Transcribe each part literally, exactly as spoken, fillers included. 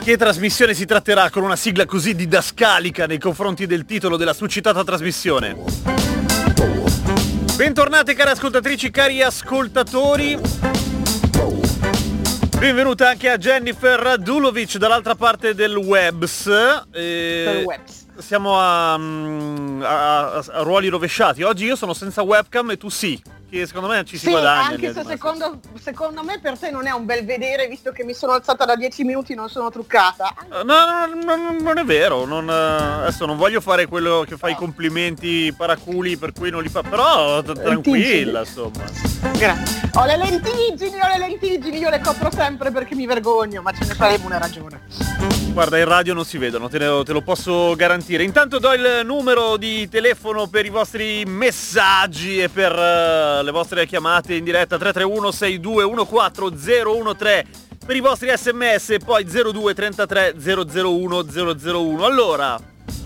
Che trasmissione si tratterà con una sigla così didascalica nei confronti del titolo della succitata trasmissione? Bentornate cari ascoltatrici, cari ascoltatori. Benvenuta anche a Jennifer Radulovic dall'altra parte del webs. E... Del webs. Siamo a, a, a, a ruoli rovesciati. Oggi io sono senza webcam e tu sì. Che secondo me ci si sì, guadagna. Anche se secondo, secondo me per te non è un bel vedere, visto che mi sono alzata da dieci minuti e non sono truccata. No, no, no, no non è vero. Non, adesso non voglio fare quello che fa no. i complimenti paraculi per cui non li fa. Però t- tranquilla, insomma. Grazie. Ho le lentiggini, ho le lentiggini, io le copro sempre perché mi vergogno, ma ce ne faremo una ragione. Guarda, in radio non si vedono, te, ne, te lo posso garantire. Intanto do il numero di telefono per i vostri messaggi e per uh, le vostre chiamate in diretta tre tre uno sei due uno quattro zero uno tre, per i vostri sms e poi zero due trentatré zero zero uno zero zero uno. Allora,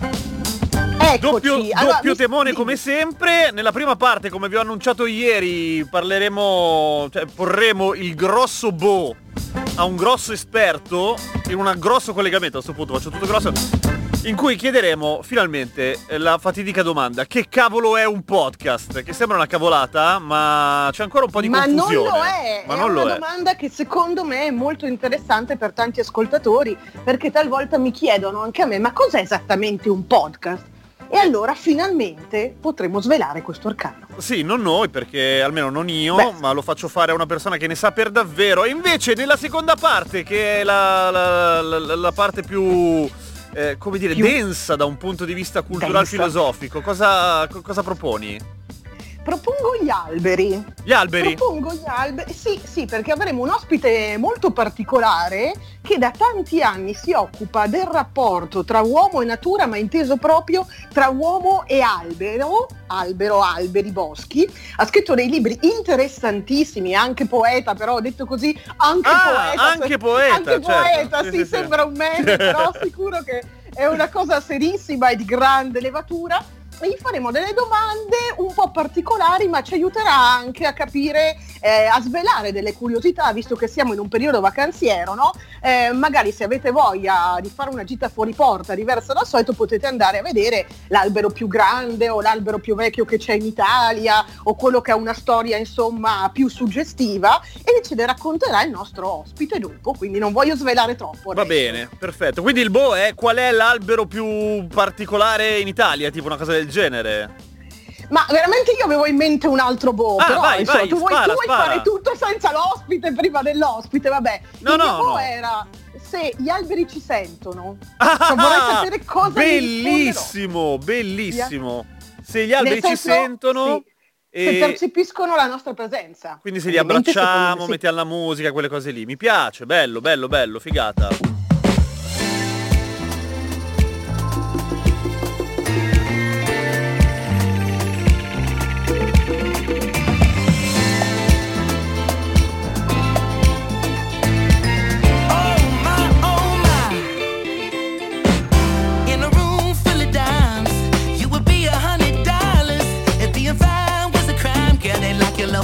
Eccoci. doppio, allora, doppio mi... temone come sempre. Nella prima parte, come vi ho annunciato ieri, parleremo, cioè porremo il grosso boh a un grosso esperto in un grosso collegamento. A questo punto faccio tutto grosso, in cui chiederemo finalmente la fatidica domanda: che cavolo è un podcast? Che sembra una cavolata, ma c'è ancora un po' di ma confusione. Non lo è, ma è non una lo è. domanda che secondo me è molto interessante per tanti ascoltatori, perché talvolta mi chiedono anche a me: ma cos'è esattamente un podcast? E allora finalmente potremo svelare questo arcano. Sì, non noi, perché almeno non io, Beh. ma lo faccio fare a una persona che ne sa per davvero. E invece nella seconda parte, che è la, la, la, la parte più, eh, come dire, Più densa da un punto di vista culturale densa. filosofico, cosa, cosa proponi? Propongo gli alberi. Gli alberi? Propongo gli alberi, sì, sì, perché avremo un ospite molto particolare che da tanti anni si occupa del rapporto tra uomo e natura, ma inteso proprio tra uomo e albero, albero, alberi, boschi. Ha scritto dei libri interessantissimi, anche poeta, però detto così, anche ah, poeta. Anche poeta, anche certo. poeta, sì, sì, sì, sembra sì. un meme, però sicuro che è una cosa serissima e di grande levatura. E gli faremo delle domande un po' particolari, ma ci aiuterà anche a capire, eh, a svelare delle curiosità, visto che siamo in un periodo vacanziero, no? Eh, magari se avete voglia di fare una gita fuori porta diversa dal solito, potete andare a vedere l'albero più grande o l'albero più vecchio che c'è in Italia, o quello che ha una storia insomma più suggestiva, e ce ne racconterà il nostro ospite dopo, quindi non voglio svelare troppo adesso. Va bene, perfetto. Quindi il boh è: qual è l'albero più particolare in Italia? Tipo una cosa del genere? Ma veramente io avevo in mente un altro boh, ah, però vai, insomma, vai, tu vuoi, spara, tu vuoi spara. fare tutto senza l'ospite prima dell'ospite, vabbè. No, il no, mio boh no. era: se gli alberi ci sentono. Ah, Cioè, vorrei sapere cosa bellissimo, bellissimo. Se gli alberi Nel ci senso, sentono sì, e... se percepiscono la nostra presenza. Quindi se li Ovviamente, abbracciamo, secondo me sì. metti alla musica, quelle cose lì. Mi piace, bello, bello, bello, figata.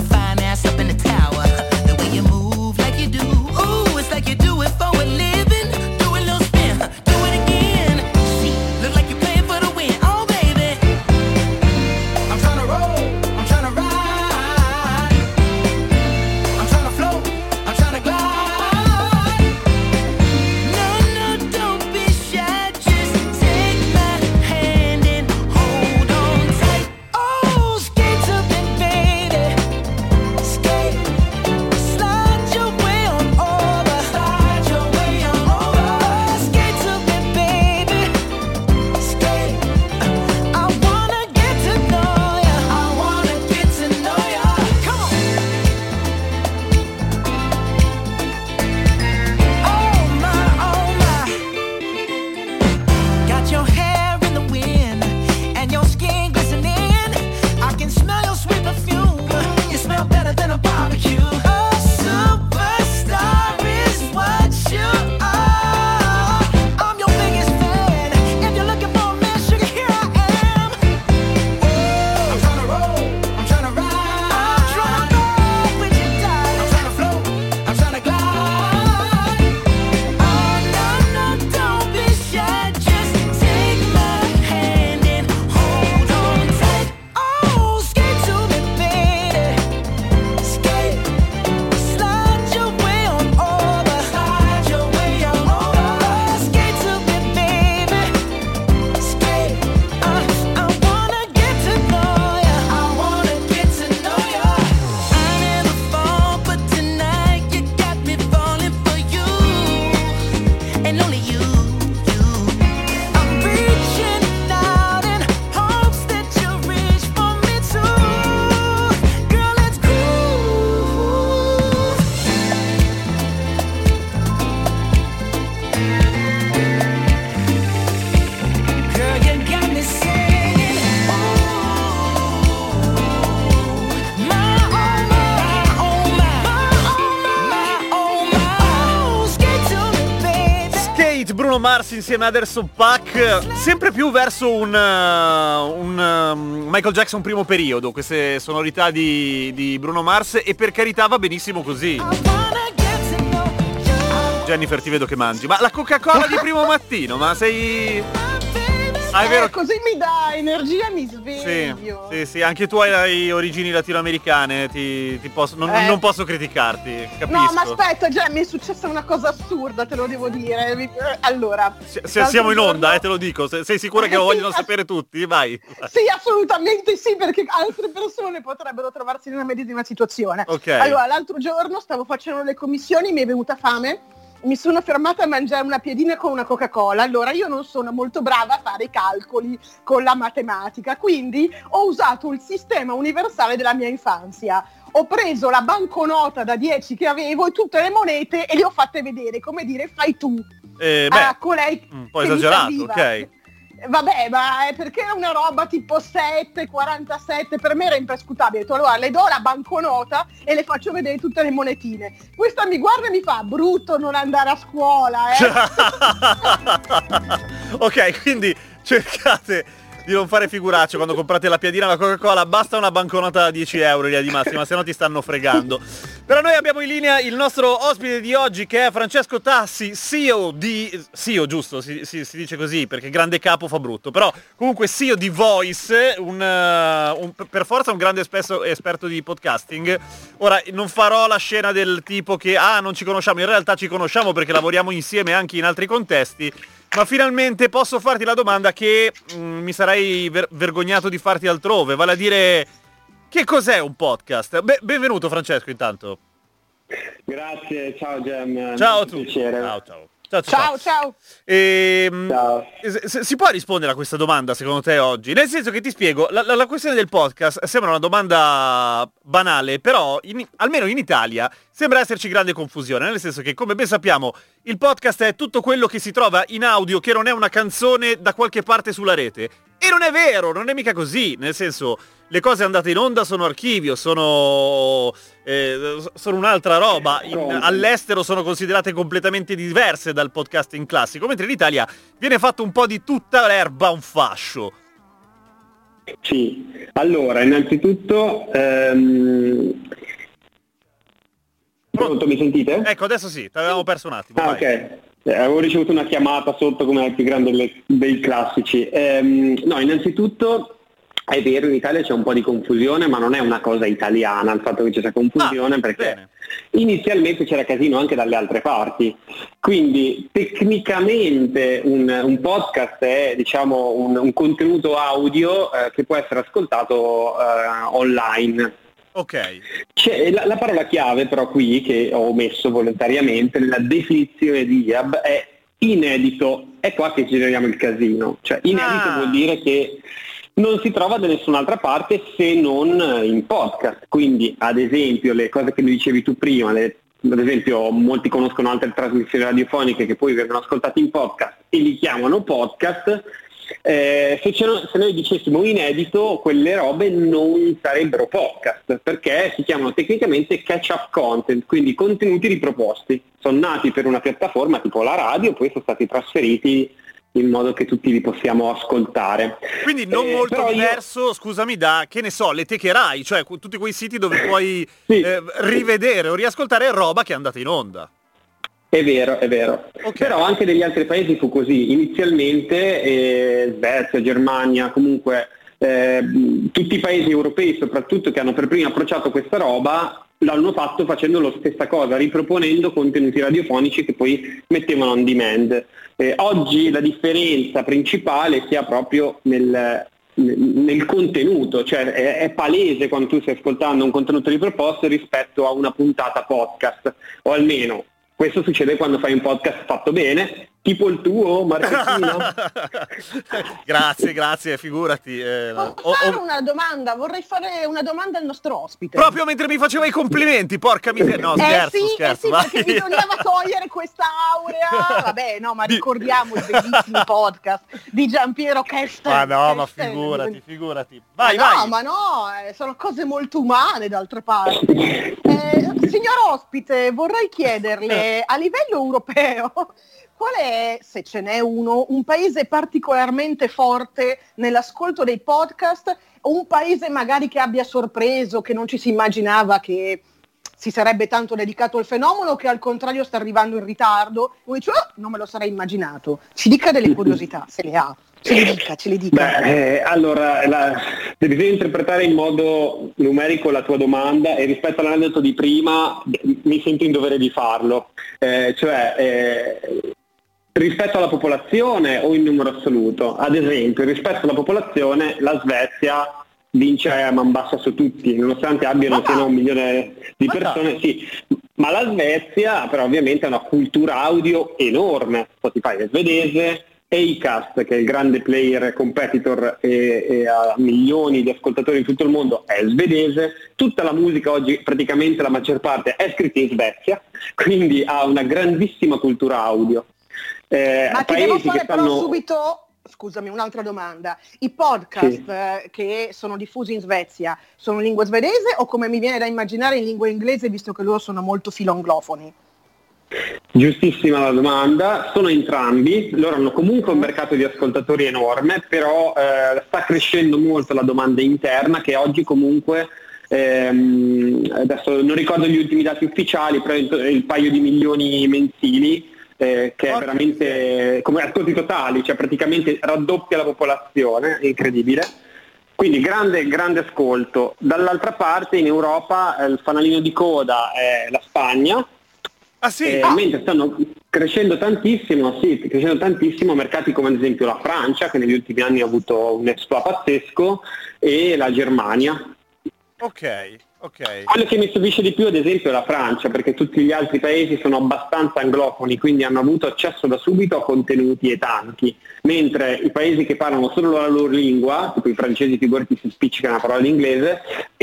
Fine ass up in the tower. The way you move like you do, ooh, it's like you do it for a living. Bruno Mars insieme a Anderson .Paak, sempre più verso un, uh, un uh, Michael Jackson primo periodo, queste sonorità di, di Bruno Mars, e per carità va benissimo così. Jennifer, ti vedo che mangi, ma la Coca-Cola di primo mattino, ma sei... Ah, è vero. Eh, così mi dà energia e mi sveglio. Sì, sì, sì, anche tu hai origini latinoamericane, ti, ti posso, non, eh. non posso criticarti, capisco. No, ma aspetta, già mi è successa una cosa assurda, te lo devo dire. Allora, se, se siamo in onda, giorno... eh, te lo dico, se, sei sicura che lo sì, vogliono ass- sapere tutti? Vai. Sì, assolutamente sì, perché altre persone potrebbero trovarsi nella medesima situazione. Ok. Allora, l'altro giorno stavo facendo le commissioni, mi è venuta fame. Mi sono fermata a mangiare una piadina con una Coca-Cola. Allora io non sono molto brava a fare i calcoli con la matematica, quindi ho usato il sistema universale della mia infanzia. Ho preso la banconota da dieci che avevo e tutte le monete e le ho fatte vedere, come dire, fai tu. Eh, beh, a colei un po' che mi esagerato, serviva. ok. Vabbè, ma è perché era una roba tipo sette, quarantasette, per me era imprescutabile. Ho detto, allora le do la banconota e le faccio vedere tutte le monetine. Questa mi guarda e mi fa, brutto non andare a scuola, eh. Ok, quindi cercate di non fare figuracce quando comprate la piadina alla Coca-Cola, basta una banconota da dieci euro lì di massima, se no ti stanno fregando. Però noi abbiamo in linea il nostro ospite di oggi, che è Francesco Tassi, C E O di... C E O, giusto, si, si, si dice così, perché grande capo fa brutto, però comunque C E O di Voice, un, uh, un, per forza un grande esperto, esperto di podcasting. Ora, non farò la scena del tipo che, ah, non ci conosciamo, in realtà ci conosciamo perché lavoriamo insieme anche in altri contesti, ma finalmente posso farti la domanda che mh, mi sarei ver- vergognato di farti altrove, vale a dire, che cos'è un podcast? Be- benvenuto Francesco intanto. Grazie, ciao Gem. Ciao a tutti. Piacere. Ciao, ciao. Ciao, Ciao, ciao. Ehm, Ciao. s- si può rispondere a questa domanda secondo te oggi? Nel senso che ti spiego, la, la- la questione del podcast sembra una domanda banale, però in- almeno in Italia sembra esserci grande confusione, nel senso che, come ben sappiamo, il podcast è tutto quello che si trova in audio che non è una canzone da qualche parte sulla rete. E non è vero, non è mica così, nel senso, le cose andate in onda sono archivio, sono, eh, sono un'altra roba. In, all'estero sono considerate completamente diverse dal podcasting classico, mentre in Italia viene fatto un po' di tutta l'erba un fascio. Sì, allora, innanzitutto... Ehm... Pronto, mi sentite? Ecco, adesso sì, ti avevamo perso un attimo. Ah, vai. ok. Eh, avevo ricevuto una chiamata sotto come il più grande delle- dei classici. Ehm, no, innanzitutto è vero, in Italia c'è un po' di confusione, ma non è una cosa italiana il fatto che ci sia confusione, Ah, perché bene. inizialmente c'era casino anche dalle altre parti. Quindi tecnicamente un, un podcast è, diciamo, un, un contenuto audio eh, che può essere ascoltato eh, online. Ok. C'è la, la parola chiave però qui, che ho omesso volontariamente nella definizione di I A B, è inedito. È qua che generiamo il casino. Cioè inedito Ah. vuol dire che non si trova da nessun'altra parte se non in podcast. Quindi ad esempio le cose che mi dicevi tu prima, le, ad esempio molti conoscono altre trasmissioni radiofoniche che poi vengono ascoltate in podcast e li chiamano podcast. Eh, se, ce- se noi dicessimo inedito, quelle robe non sarebbero podcast, perché si chiamano tecnicamente catch-up content, quindi contenuti riproposti. Sono nati per una piattaforma tipo la radio, poi sono stati trasferiti in modo che tutti li possiamo ascoltare. Quindi non Eh, molto però io- diverso, scusami, da, che ne so, le techerai, cioè que- tutti quei siti dove puoi Sì. eh, rivedere o riascoltare roba che è andata in onda. È vero, è vero. Ok. Però anche negli altri paesi fu così. Inizialmente eh, Svezia, Germania, comunque eh, tutti i paesi europei soprattutto che hanno per primi approcciato questa roba l'hanno fatto facendo la stessa cosa, riproponendo contenuti radiofonici che poi mettevano on demand. Eh, oggi la differenza principale sia proprio nel, nel contenuto, cioè è, è palese quando tu stai ascoltando un contenuto riproposto rispetto a una puntata podcast, o almeno questo succede quando fai un podcast fatto bene, tipo il tuo, Marchettino. Grazie, grazie, figurati. eh, Posso ho- fare ho- una domanda? Vorrei fare una domanda al nostro ospite. Proprio mentre mi faceva i complimenti, porca miseria. No, scherzo, eh sì, scherzo. eh sì, vai. perché bisognava togliere questa aurea. Vabbè, no, ma ricordiamo il bellissimo podcast di Giampiero Kester. Ma no, ma Kester. figurati, figurati. Vai, ma no, vai. ma no, eh, sono cose molto umane d'altre parti. Eh, signor ospite, vorrei chiederle a livello europeo qual è, se ce n'è uno, un paese particolarmente forte nell'ascolto dei podcast, o un paese magari che abbia sorpreso, che non ci si immaginava che si sarebbe tanto dedicato al fenomeno, che al contrario sta arrivando in ritardo? Uno dice, oh, non me lo sarei immaginato. Ci dica delle curiosità, se le ha. Ce le dica, ce le dica. Beh, eh, allora, la, devi interpretare in modo numerico la tua domanda, e rispetto all'aneddoto di prima mi sento in dovere di farlo. Eh, cioè, eh, rispetto alla popolazione o in numero assoluto? Ad esempio, rispetto alla popolazione, la Svezia vince a man bassa su tutti, nonostante abbiano Ma fino a un milione di Ma persone, sì. Ma la Svezia però ovviamente ha una cultura audio enorme. Spotify è svedese, Acast, che è il grande player competitor e, e ha milioni di ascoltatori in tutto il mondo, è svedese. Tutta la musica oggi, praticamente la maggior parte, è scritta in Svezia, quindi ha una grandissima cultura audio. Eh, Ma ti devo fare che però fanno... subito, scusami, un'altra domanda. I podcast Sì. eh, che sono diffusi in Svezia sono in lingua svedese o, come mi viene da immaginare, in lingua inglese, visto che loro sono molto filonglofoni? Giustissima la domanda, sono entrambi, loro hanno comunque un mercato di ascoltatori enorme, però eh, sta crescendo molto la domanda interna, che oggi comunque, ehm, adesso non ricordo gli ultimi dati ufficiali, però il, il paio di milioni mensili, eh, che è veramente come ascolti totali, cioè praticamente raddoppia la popolazione, è incredibile. Quindi grande, grande ascolto. Dall'altra parte in Europa eh, il fanalino di coda è la Spagna. Ah sì? Eh, Ah. Mentre stanno crescendo tantissimo, sì, crescendo tantissimo mercati come ad esempio la Francia, che negli ultimi anni ha avuto un exploit pazzesco, e la Germania. Ok, ok. Quello che mi stupisce di più ad esempio è la Francia, perché tutti gli altri paesi sono abbastanza anglofoni, quindi hanno avuto accesso da subito a contenuti e tanti, mentre i paesi che parlano solo la loro lingua, tipo i francesi, figurati, si spiccicano la parola in inglese,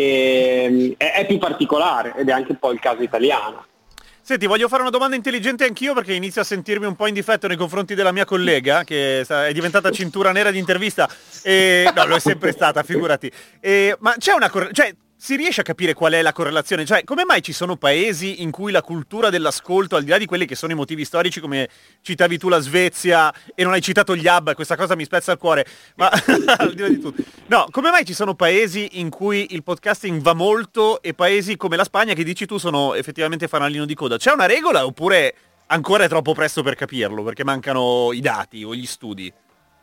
e, è, è più particolare, ed è anche un po' il caso italiano. Senti, voglio fare una domanda intelligente anch'io, perché inizio a sentirmi un po' in difetto nei confronti della mia collega, che è diventata cintura nera di intervista. E... No, lo è sempre stata, figurati. E... Ma c'è una corre... cioè, si riesce a capire qual è la correlazione? Cioè, come mai ci sono paesi in cui la cultura dell'ascolto, al di là di quelli che sono i motivi storici, come citavi tu la Svezia, e non hai citato gli hub, questa cosa mi spezza il cuore, ma al di là di tutto. No, come mai ci sono paesi in cui il podcasting va molto e paesi come la Spagna, che dici tu sono effettivamente fanalino di coda? C'è una regola oppure ancora è troppo presto per capirlo, perché mancano i dati o gli studi?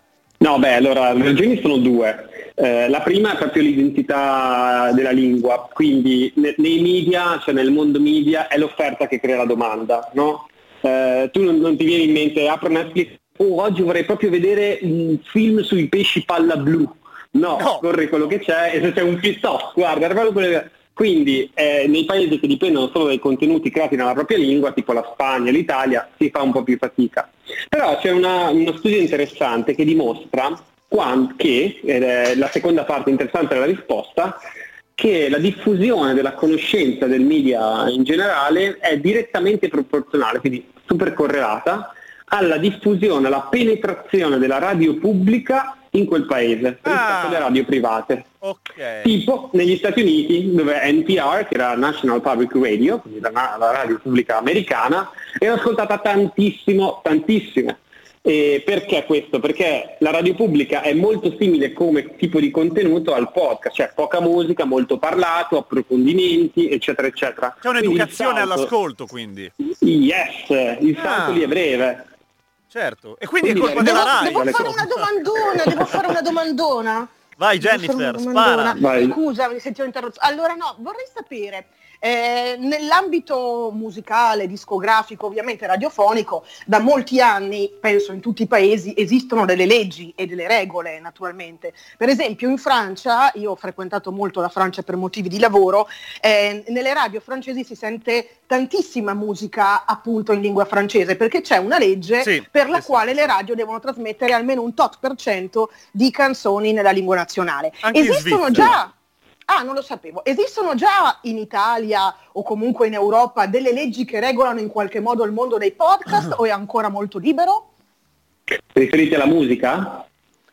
No, beh, allora, le ragioni sono due. Eh, la prima è proprio l'identità della lingua, quindi ne- nei media, cioè nel mondo media, è l'offerta che crea la domanda, no? Eh, tu non, non ti viene in mente, apro Netflix, oh, oggi vorrei proprio vedere un film sui pesci palla blu. No, No. corri quello che c'è, e se c'è un film, no, guarda, è proprio quello che... Quindi eh, nei paesi che dipendono solo dai contenuti creati nella propria lingua, tipo la Spagna e l'Italia, si fa un po' più fatica. Però c'è una, uno studio interessante che dimostra quant- che, ed è la seconda parte interessante della risposta, che la diffusione della conoscenza del media in generale è direttamente proporzionale, quindi super correlata, alla diffusione, alla penetrazione della radio pubblica in quel paese rispetto Ah. alle radio private. Ok. Tipo negli Stati Uniti, dove N P R, che era National Public Radio, quindi la, la radio pubblica americana, era ascoltata tantissimo, tantissimo. E perché questo? Perché la radio pubblica è molto simile come tipo di contenuto al podcast, cioè poca musica, molto parlato, approfondimenti, eccetera, eccetera. C'è Quindi il un'educazione salto- all'ascolto, quindi. Yes, il salto Ah. lì è breve. Certo. E quindi è Quindi colpa la- della Devo, Rai. devo le fare cose. una domandona, devo fare una domandona. Vai Devo fare Jennifer, una domandona. spara. Vai. Scusa, mi sentivo interrotto. Allora no, vorrei sapere, eh, nell'ambito musicale, discografico, ovviamente radiofonico, da molti anni, penso in tutti i paesi, esistono delle leggi e delle regole, naturalmente. Per esempio in Francia, io ho frequentato molto la Francia per motivi di lavoro, eh, nelle radio francesi si sente tantissima musica appunto in lingua francese, perché c'è una legge Sì, per la sì, sì, quale sì, le sì. radio devono trasmettere almeno un tot per cento di canzoni nella lingua nazionale. Anche in Esistono Svizzera. già, ah non lo sapevo, esistono già in Italia o comunque in Europa delle leggi che regolano in qualche modo il mondo dei podcast o è ancora molto libero? Riferiti alla musica?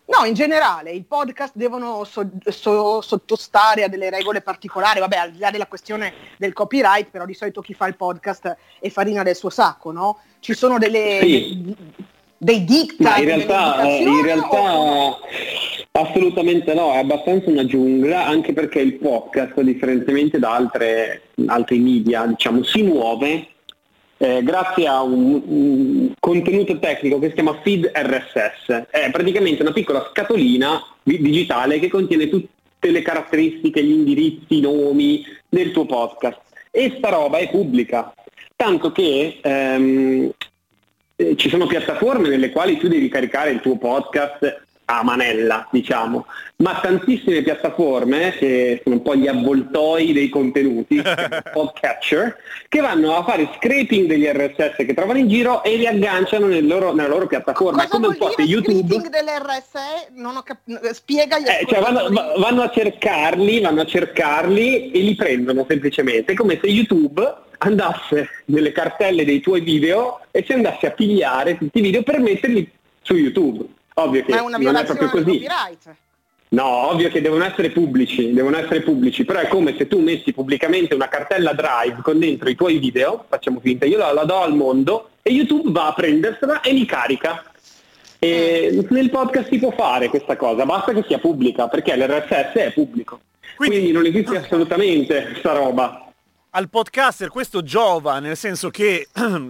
No, in generale i podcast devono so- so- sottostare a delle regole particolari, vabbè, al di là della questione del copyright, però di solito chi fa il podcast è farina del suo sacco, no? Ci sono delle, Sì. de- dei diktat, Ma in delle realtà, eh, indicazioni, in realtà o- assolutamente no, è abbastanza una giungla, anche perché il podcast, differentemente da altre, altri media, diciamo, si muove eh, grazie a un, un contenuto tecnico che si chiama feed R S S. È praticamente una piccola scatolina di- digitale che contiene tutte le caratteristiche, gli indirizzi, i nomi del tuo podcast. E sta roba è pubblica, tanto che ehm, eh, ci sono piattaforme nelle quali tu devi caricare il tuo podcast a manella, diciamo, ma tantissime piattaforme che sono un po' gli avvoltoi dei contenuti, podcatcher, che vanno a fare scraping degli R S S che trovano in giro e li agganciano nel loro- nella loro piattaforma. È cosa come vuol un po' se dire YouTube... scripting dell'R S E? Non ho cap- spiega agli Eh, cioè vanno, ascoltatori. va- vanno a cercarli, vanno a cercarli e li prendono semplicemente. È come se YouTube andasse nelle cartelle dei tuoi video e ci andasse a pigliare tutti i video per metterli su YouTube. Ovvio che Ma è una non è violazione proprio del così. copyright. No, ovvio che devono essere pubblici, devono essere pubblici, però è come se tu messi pubblicamente una cartella Drive con dentro i tuoi video, facciamo finta, io la, la do al mondo e YouTube va a prendersela e li carica. E nel podcast si può fare questa cosa, basta che sia pubblica, perché l'R S S è pubblico. Quindi- Quindi non esiste assolutamente sta roba. Al podcaster questo giova, nel senso che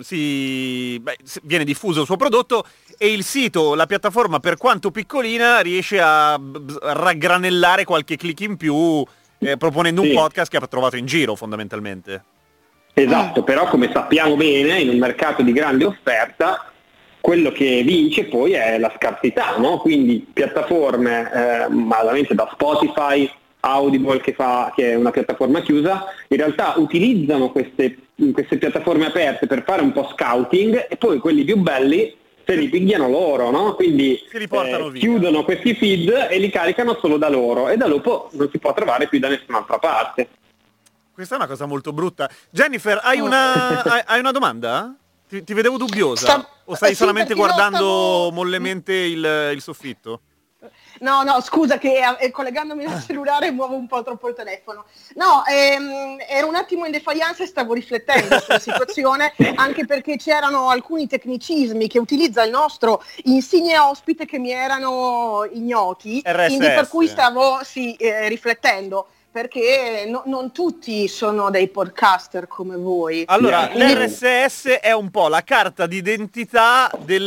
si, beh, s- viene diffuso il suo prodotto e il sito, la piattaforma, per quanto piccolina, riesce a b- raggranellare qualche click in più, eh, proponendo un Sì. podcast che ha trovato in giro, fondamentalmente. Esatto, però come sappiamo bene, in un mercato di grande offerta, quello che vince poi è la scarsità, no? Quindi piattaforme, eh, ma veramente da Spotify, Audible che, fa, che è una piattaforma chiusa, in realtà utilizzano queste, queste piattaforme aperte per fare un po' scouting e poi quelli più belli se li pigliano loro, no? Quindi Si li portano eh, via. chiudono questi feed e li caricano solo da loro e da dopo non si può trovare più da nessun'altra parte. Questa è una cosa molto brutta. Jennifer, hai una, hai, hai una domanda? Ti, ti vedevo dubbiosa? Sta- O stai eh, sì, solamente perché no, guardando stavo- mollemente il, il soffitto? No, no, scusa che eh, collegandomi al cellulare muovo un po' troppo il telefono. No, ehm, ero un attimo in defiance e stavo riflettendo sulla situazione, anche perché c'erano alcuni tecnicismi che utilizza il nostro insigne ospite che mi erano ignoti, R S S. quindi per cui stavo sì, eh, riflettendo, perché no- non tutti sono dei podcaster come voi. Allora, Sì. l'R S S è un po' la carta d'identità del,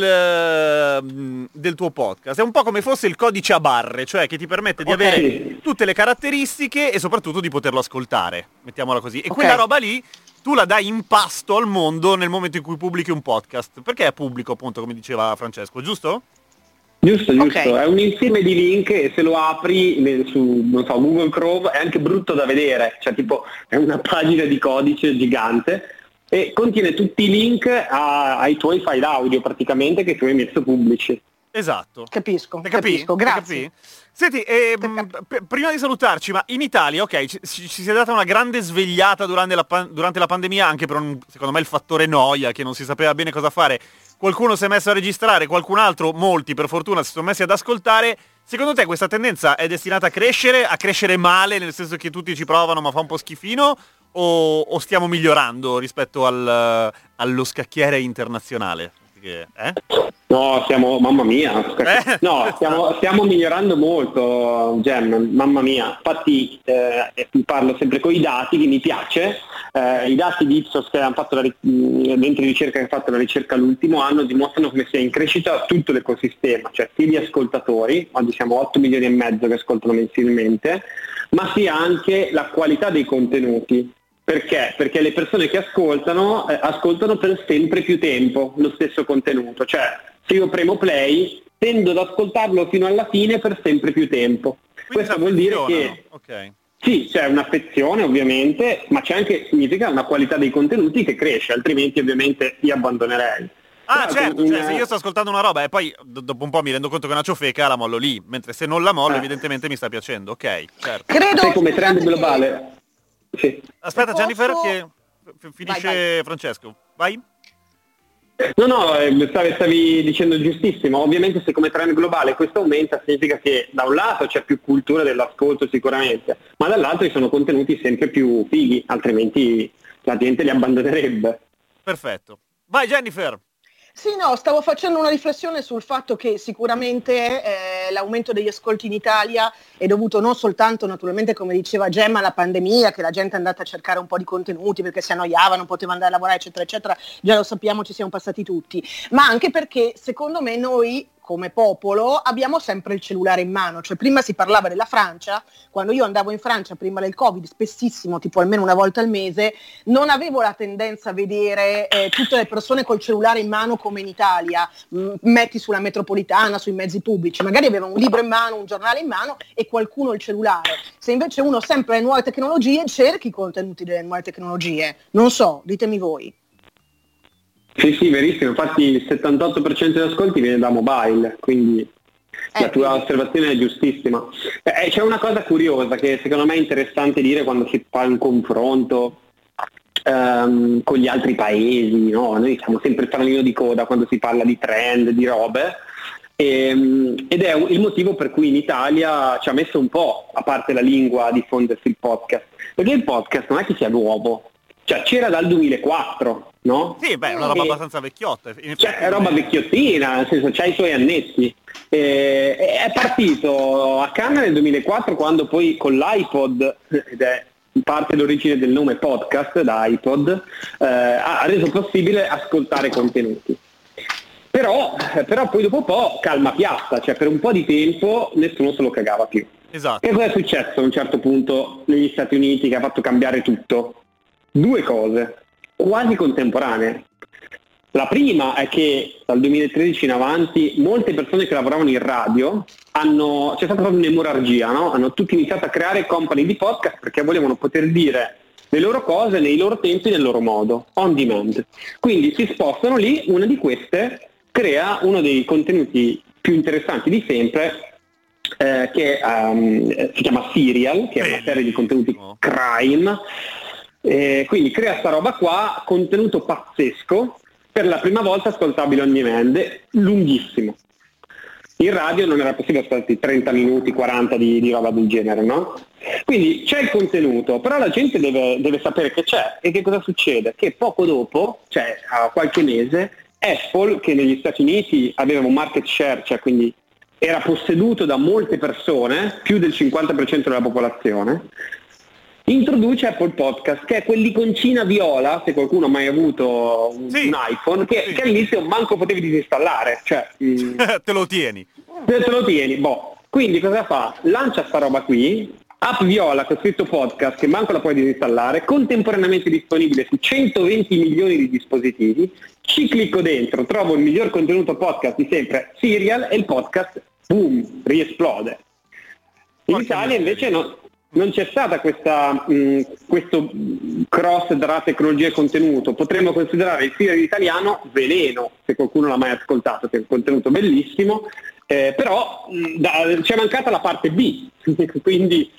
ehm, del tuo podcast. È un po' come fosse il codice a barre, cioè che ti permette di Ok. avere tutte le caratteristiche e soprattutto di poterlo ascoltare, mettiamola così. E Ok. quella roba lì tu la dai in pasto al mondo nel momento in cui pubblichi un podcast. Perché è pubblico, appunto, come diceva Francesco, giusto? Giusto, giusto, Ok. è un insieme di link e se lo apri nel- su non so, Google Chrome è anche brutto da vedere, cioè tipo è una pagina di codice gigante e contiene tutti i link a- ai tuoi file audio praticamente che tu hai messo pubblici. Esatto. Capisco, Te capì? capisco, Te grazie. capì? Senti, ehm, Te cap- p- prima di salutarci, ma in Italia, ok, ci, ci ci si è data una grande svegliata durante la, pan- durante la pandemia, anche per un, secondo me il fattore noia, che non si sapeva bene cosa fare. Qualcuno si è messo a registrare, qualcun altro, molti per fortuna, si sono messi ad ascoltare. Secondo te questa tendenza è destinata a crescere, a crescere male, nel senso che tutti ci provano ma fa un po' schifino, o, o stiamo migliorando rispetto al, allo scacchiere internazionale? Perché, eh? No, siamo, mamma mia, Eh? no, stiamo, stiamo migliorando molto, Gem, mamma mia. Infatti eh, parlo sempre con i dati, che mi piace. Eh, I dati di Ipsos che hanno fatto la, ri- l'ente di ricerca che ha fatto la ricerca l'ultimo anno dimostrano come sia in crescita tutto l'ecosistema, cioè sia gli ascoltatori, oggi siamo otto milioni e mezzo che ascoltano mensilmente, ma sia anche la qualità dei contenuti. Perché? Perché le persone che ascoltano, eh, ascoltano per sempre più tempo lo stesso contenuto. Cioè, se io premo play, tendo ad ascoltarlo fino alla fine per sempre più tempo. Quindi Questo si vuol dire affezionano. che Ok. sì, c'è un'affezione ovviamente, ma c'è anche, significa una qualità dei contenuti che cresce, altrimenti ovviamente ti abbandonerei. Ah, Però certo, in- cioè se io sto ascoltando una roba e poi do- dopo un po' mi rendo conto che è una ciofeca, la mollo lì, mentre se non la mollo Eh. evidentemente mi sta piacendo, ok, certo. Credo, Se come scusate trend che- globale. Sì. Aspetta Se Jennifer posso- che f- finisce Vai, Francesco, vai? No, no, stavi, stavi dicendo giustissimo. Ovviamente se come trend globale questo aumenta, significa che da un lato c'è più cultura dell'ascolto sicuramente, ma dall'altro ci sono contenuti sempre più fighi, altrimenti la gente li abbandonerebbe. Perfetto. Vai Jennifer! Sì, no, stavo facendo una riflessione sul fatto che sicuramente eh, l'aumento degli ascolti in Italia è dovuto non soltanto, naturalmente, come diceva Gemma, alla pandemia, che la gente è andata a cercare un po' di contenuti perché si annoiava, non poteva andare a lavorare, eccetera, eccetera, già lo sappiamo, ci siamo passati tutti, ma anche perché, secondo me, noi come popolo abbiamo sempre il cellulare in mano. Cioè prima si parlava della Francia, quando io andavo in Francia prima del Covid, spessissimo, tipo almeno una volta al mese, non avevo la tendenza a vedere eh, tutte le persone col cellulare in mano come in Italia, mh, metti sulla metropolitana, sui mezzi pubblici, magari aveva un libro in mano, un giornale in mano e qualcuno il cellulare. Se invece uno sempre le nuove tecnologie, cerchi i contenuti delle nuove tecnologie. Non so, ditemi voi. Sì, sì, verissimo, infatti il settantotto per cento degli ascolti viene da mobile, quindi eh, la tua osservazione è giustissima. Eh, c'è una cosa curiosa che secondo me è interessante dire quando si fa un confronto ehm, con gli altri paesi, no? Noi siamo sempre il fanalino di coda quando si parla di trend, di robe, e, ed è il motivo per cui in Italia ci ha messo un po', a parte la lingua, a diffondersi il podcast, perché il podcast non è che sia nuovo. Cioè c'era dal duemilaquattro, no? Sì, beh, è una roba e, abbastanza vecchiotta. Cioè è roba vecchiottina, nel senso c'ha i suoi annessi. E, è partito a canna nel duemilaquattro quando poi con l'iPod, ed è parte l'origine del nome podcast da iPod, eh, ha reso possibile ascoltare contenuti. Però, però poi dopo un po' calma piatta, cioè per un po' di tempo nessuno se lo cagava più. Esatto. Che cosa è successo a un certo punto negli Stati Uniti che ha fatto cambiare tutto? Due cose, quasi contemporanee. La prima è che dal duemilatredici in avanti molte persone che lavoravano in radio hanno, c'è stata proprio un'emorragia, no? Hanno tutti iniziato a creare company di podcast perché volevano poter dire le loro cose nei loro tempi, nel loro modo, on demand. Quindi si spostano lì, una di queste crea uno dei contenuti più interessanti di sempre, eh, che um, si chiama Serial, che è una serie di contenuti crime. Eh, quindi crea sta roba qua, contenuto pazzesco, per la prima volta ascoltabile on demand, lunghissimo. In radio non era possibile ascoltare trenta minuti, quaranta di, di roba del genere, no? Quindi c'è il contenuto, però la gente deve, deve sapere che c'è. E che cosa succede? Che poco dopo, cioè a qualche mese, Apple, che negli Stati Uniti aveva un market share, cioè quindi era posseduto da molte persone, più del cinquanta per cento della popolazione, introduce Apple Podcast, che è quell'iconcina viola, se qualcuno ha mai avuto un, sì, un iPhone, che, sì. che all'inizio manco potevi disinstallare, cioè mh, te lo tieni. Te, te lo tieni, boh. Quindi cosa fa? Lancia sta roba qui, app viola con scritto podcast che manco la puoi disinstallare, contemporaneamente disponibile su centoventi milioni di dispositivi, ci clicco dentro, trovo il miglior contenuto podcast di sempre, Serial, e il podcast, boom, riesplode. In Porca Italia miseria. invece no. Non c'è stata questa, mh, questo cross tra tecnologia e contenuto. Potremmo considerare il Serial italiano veleno, se qualcuno l'ha mai ascoltato, che è un contenuto bellissimo, eh, però mh, da, c'è mancata la parte B, quindi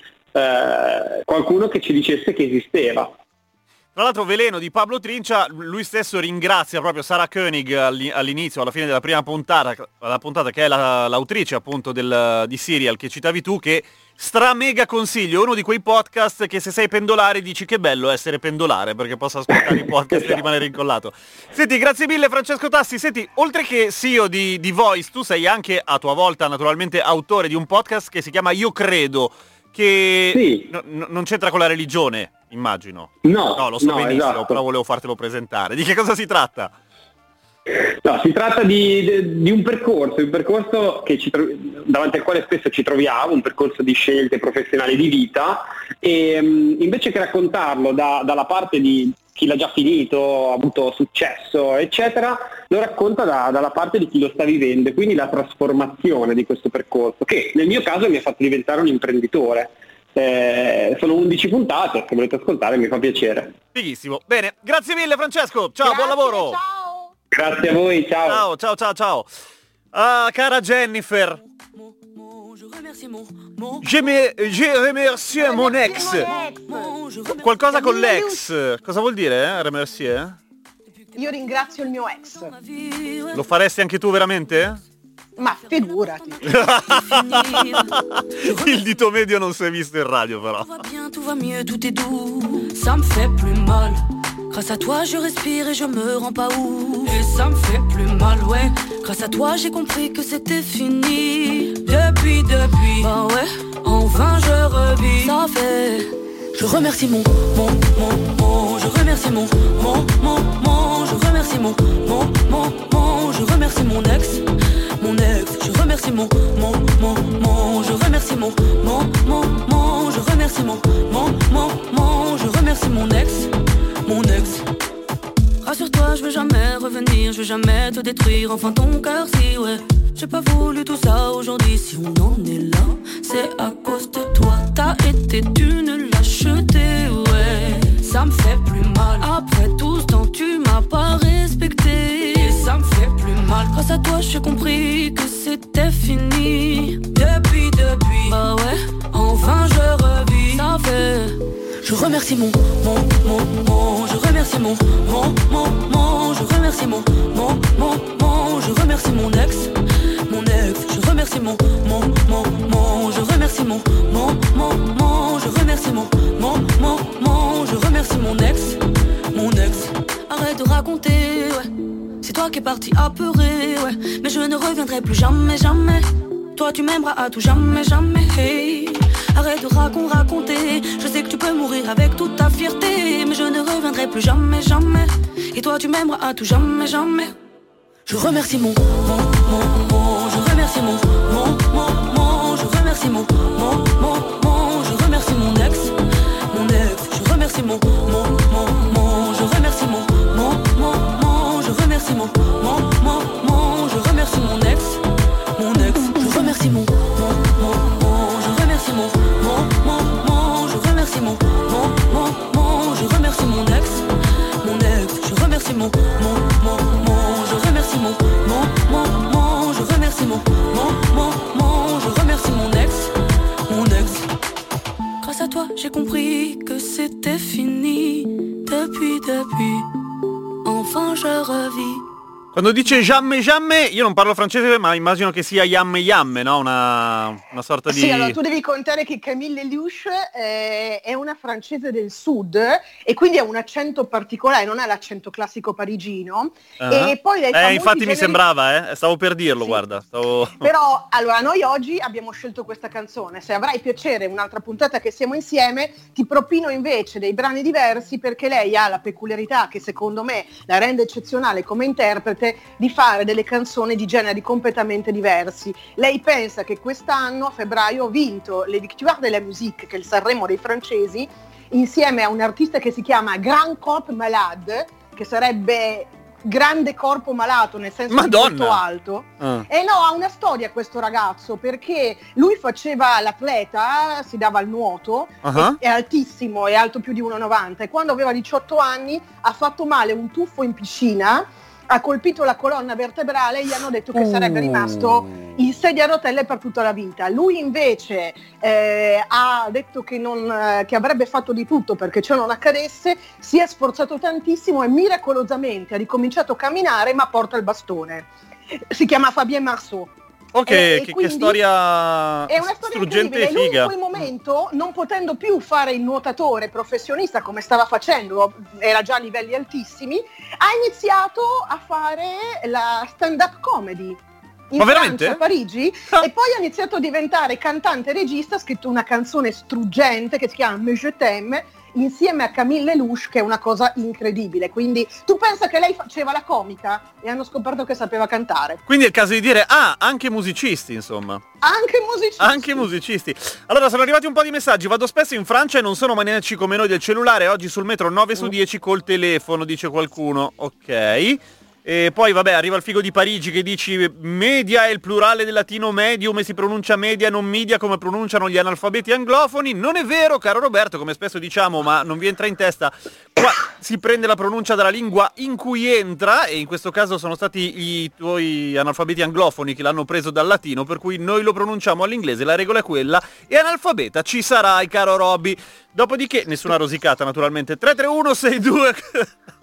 eh, qualcuno che ci dicesse che esisteva. Tra l'altro Veleno di Pablo Trincia, lui stesso ringrazia proprio Sarah Koenig all'inizio, alla fine della prima puntata, la puntata che è la, l'autrice appunto del, di Serial che citavi tu, che stra mega consiglio, uno di quei podcast che se sei pendolare dici che bello essere pendolare perché posso ascoltare i podcast e rimanere incollato. Senti, grazie mille Francesco Tassi. Senti, oltre che C E O di, di Voice, tu sei anche a tua volta naturalmente autore di un podcast che si chiama Io Credo, che sì. no, no, non c'entra con la religione, immagino. No, no, lo so no, benissimo, esatto. Però volevo fartelo presentare. Di che cosa si tratta? No, si tratta di, di un percorso, un percorso che ci, davanti al quale spesso ci troviamo, un percorso di scelte professionali di vita, e invece che raccontarlo da, dalla parte di chi l'ha già finito, ha avuto successo, eccetera, lo racconta da, dalla parte di chi lo sta vivendo, quindi la trasformazione di questo percorso, che nel mio caso mi ha fatto diventare un imprenditore. Eh, sono undici puntate, se volete ascoltare mi fa piacere. Fighissimo. Bene, grazie mille Francesco, ciao, Grazie, buon lavoro. Ciao. Grazie a voi, ciao. Ciao, ciao, ciao, ciao. Ah, cara Jennifer. Je, me, je remercie mon ex. Qualcosa con l'ex. Cosa vuol dire, eh? Remercier? io ringrazio il mio ex. Lo faresti anche tu veramente? Ma figurati. Il dito medio non si è visto in radio però. Tout va bien, tout va mieux, tout est doux. Ça me fait plus mal. Grâce à toi je respire et je me rends pas où. Et ça me fait plus mal, ouais. Grâce à toi j'ai compris que c'était fini. Depuis, depuis, bah ouais, enfin je revis. Ça fait, je remercie mon, mon, mon, mon. Je remercie mon, mon, mon, mon. Je remercie mon, mon, mon, mon. Je remercie mon ex, mon ex. Je remercie mon, mon, mon, mon. Je remercie mon, mon, mon, mon. Je remercie mon, mon, mon, mon. Je remercie mon ex, mon ex. Rassure-toi, je veux jamais revenir, je veux jamais te détruire, enfin ton cœur si ouais. J'ai pas voulu tout ça aujourd'hui, si on en est là, c'est à cause de toi. T'as été d'une lâcheté, ouais. Ça me fait plus mal, après tout ce temps tu m'as pas respecté. Et ça me fait plus mal, grâce à toi j'ai compris que c'était fini. Depuis, depuis, bah ouais, enfin je revis. Ça fait, je remercie mon, mon, mon, mon. Je remercie mon, mon, mon, mon. Je remercie mon, mon, mon, mon. Je remercie mon ex, mon ex. Je remercie mon, mon, mon, mon. Je remercie mon, mon, mon, mon. Je remercie mon, mon, mon, mon. Je remercie mon ex, mon ex. Arrête de raconter, ouais. C'est toi qui es parti apeuré, ouais. Mais je ne reviendrai plus jamais, jamais. Toi tu m'aimeras à tout jamais, jamais, hey. Arrête de racon raconter. Je sais que tu peux mourir avec toute ta fierté, mais je ne reviendrai plus jamais, jamais. Et toi tu m'aimeras à tout jamais, jamais. Je remercie mon, mon, mon, mon. Je remercie mon, mon, mon, mon. Je remercie mon, mon, mon, mon. Je remercie mon ex, mon ex. Je remercie mon, mon, mon, mon. Je remercie mon, mon, mon, mon. Je remercie mon, mon, mon, mon. Je remercie mon ex, mon ex. Je remercie mon, mon, mon, mon. Je remercie mon, mon, mon, mon. Je remercie mon, mon, mon, mon. Je remercie mon ex, mon ex. Je remercie mon, mon, mon, mon. Je remercie mon, mon, mon, mon. Je remercie mon, mon, mon, mon. Je remercie mon ex, mon ex. Grâce à toi j'ai compris que c'était fini. Depuis, depuis, enfin je revis. Quando dice jamme jamme, io non parlo francese, ma immagino che sia yamme yamme, no? Una, una sorta di... Sì, allora tu devi contare che Camille Lelouch eh, è una francese del sud e quindi ha un accento particolare, non ha l'accento classico parigino. Uh-huh. E poi lei fa eh, infatti generi... mi sembrava, eh? Stavo per dirlo, sì. Guarda. Stavo... Però, allora, noi oggi abbiamo scelto questa canzone. Se avrai piacere, un'altra puntata che siamo insieme, ti propino invece dei brani diversi perché lei ha la peculiarità che secondo me la rende eccezionale come interprete di fare delle canzoni di generi completamente diversi. Lei pensa che quest'anno a febbraio ha vinto le Victoire de la Musique, che è il Sanremo dei francesi, insieme a un artista che si chiama Grand Corps Malade, che sarebbe grande corpo malato nel senso Madonna. molto alto. Uh. E no, ha una storia questo ragazzo perché lui faceva l'atleta, si dava al nuoto, Uh-huh. è, è altissimo, è alto più di uno virgola novanta e quando aveva diciotto anni ha fatto male un tuffo in piscina, ha colpito la colonna vertebrale e gli hanno detto che Oh. sarebbe rimasto in sedia a rotelle per tutta la vita. Lui invece eh, ha detto che, non, eh, che avrebbe fatto di tutto perché ciò non accadesse, si è sforzato tantissimo e miracolosamente ha ricominciato a camminare ma porta il bastone. Si chiama Fabien Marceau. Ok, E- e che, che quindi storia È una storia struggente e incredibile. Lui in figa. quel momento, non potendo più fare il nuotatore professionista come stava facendo, era già a livelli altissimi, ha iniziato a fare la stand-up comedy. In Ma Francia, veramente? a Parigi, Ah. e poi ha iniziato a diventare cantante e regista, ha scritto una canzone struggente che si chiama Mais je t'aime, insieme a Camille Lelouch, che è una cosa incredibile. Quindi tu pensa che lei faceva la comica e hanno scoperto che sapeva cantare. Quindi è il caso di dire, ah, anche musicisti, insomma. Anche musicisti. Anche musicisti. Allora, sono arrivati un po' di messaggi. Vado spesso in Francia e non sono maniaci come noi del cellulare. Oggi sul metro nove su dieci col telefono, dice qualcuno. Ok. E poi vabbè, arriva il figo di Parigi che dici media è il plurale del latino medium e si pronuncia media non media come pronunciano gli analfabeti anglofoni. Non è vero, caro Roberto, come spesso diciamo, ma non vi entra in testa. Qua si prende la pronuncia dalla lingua in cui entra, e in questo caso sono stati i tuoi analfabeti anglofoni che l'hanno preso dal latino, per cui noi lo pronunciamo all'inglese, la regola è quella, e analfabeta ci sarai, caro Robby. Dopodiché, nessuna rosicata naturalmente. tre tre uno sei due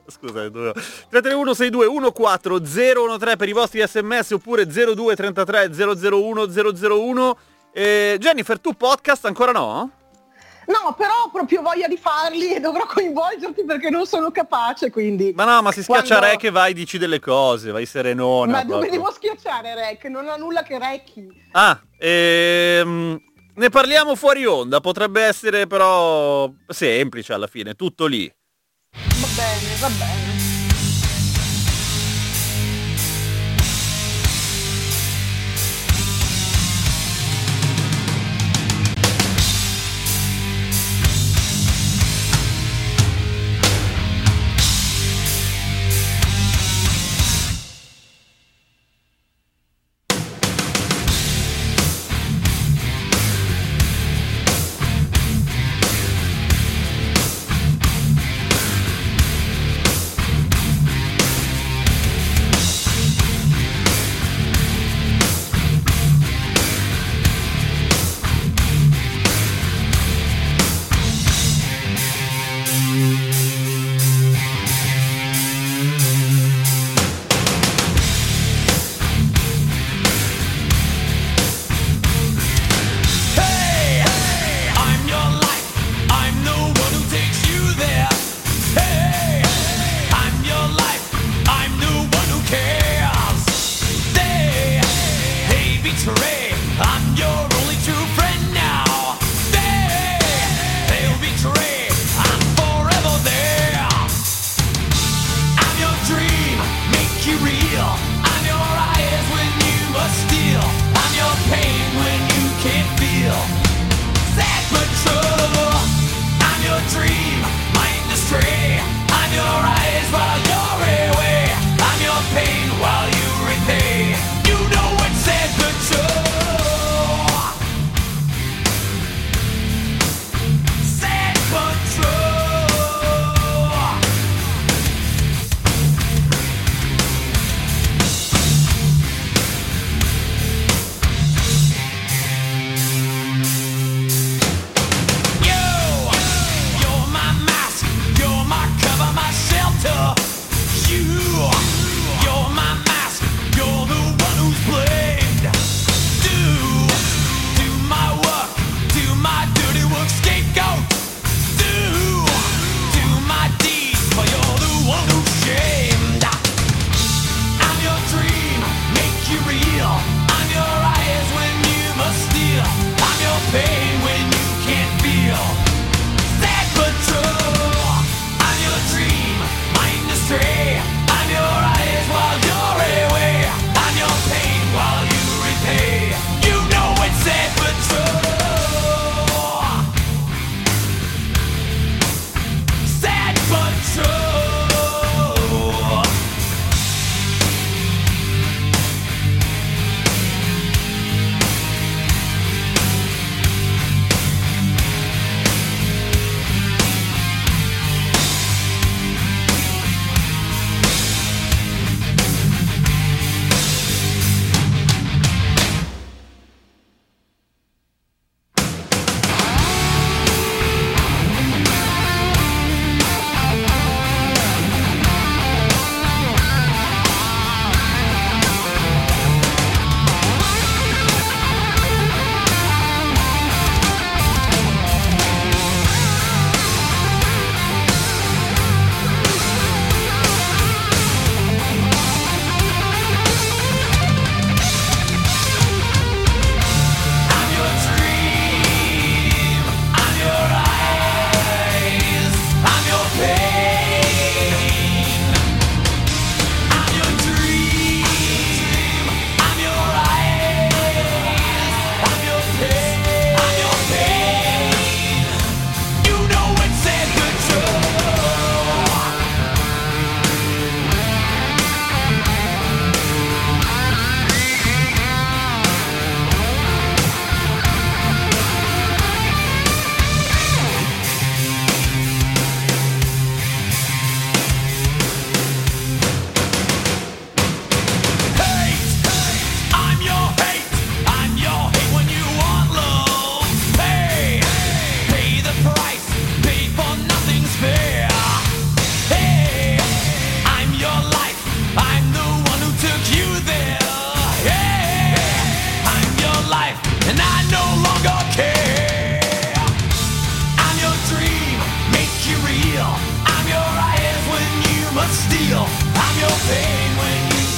Scusa, tre tre uno sei due uno quattro zero uno tre per i vostri sms oppure zero due trentatré zero zero uno zero zero uno. Eh, Jennifer, tu podcast ancora no? No, però ho proprio voglia di farli e dovrò coinvolgerti perché non sono capace, quindi... Ma no, ma si schiaccia Quando... rec e vai, dici delle cose, vai serenona. Ma proprio. dove devo schiacciare rec? Non ho nulla che recchi. Ah, ehm... ne parliamo fuori onda, potrebbe essere però semplice alla fine, tutto lì. Va bene, va bene.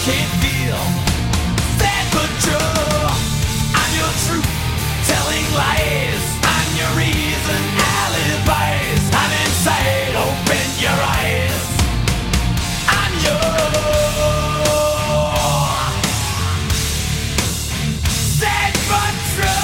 can't feel. Sad but true. I'm your truth, telling lies. I'm your reason, alibis. I'm inside, open your eyes. I'm your sad but true.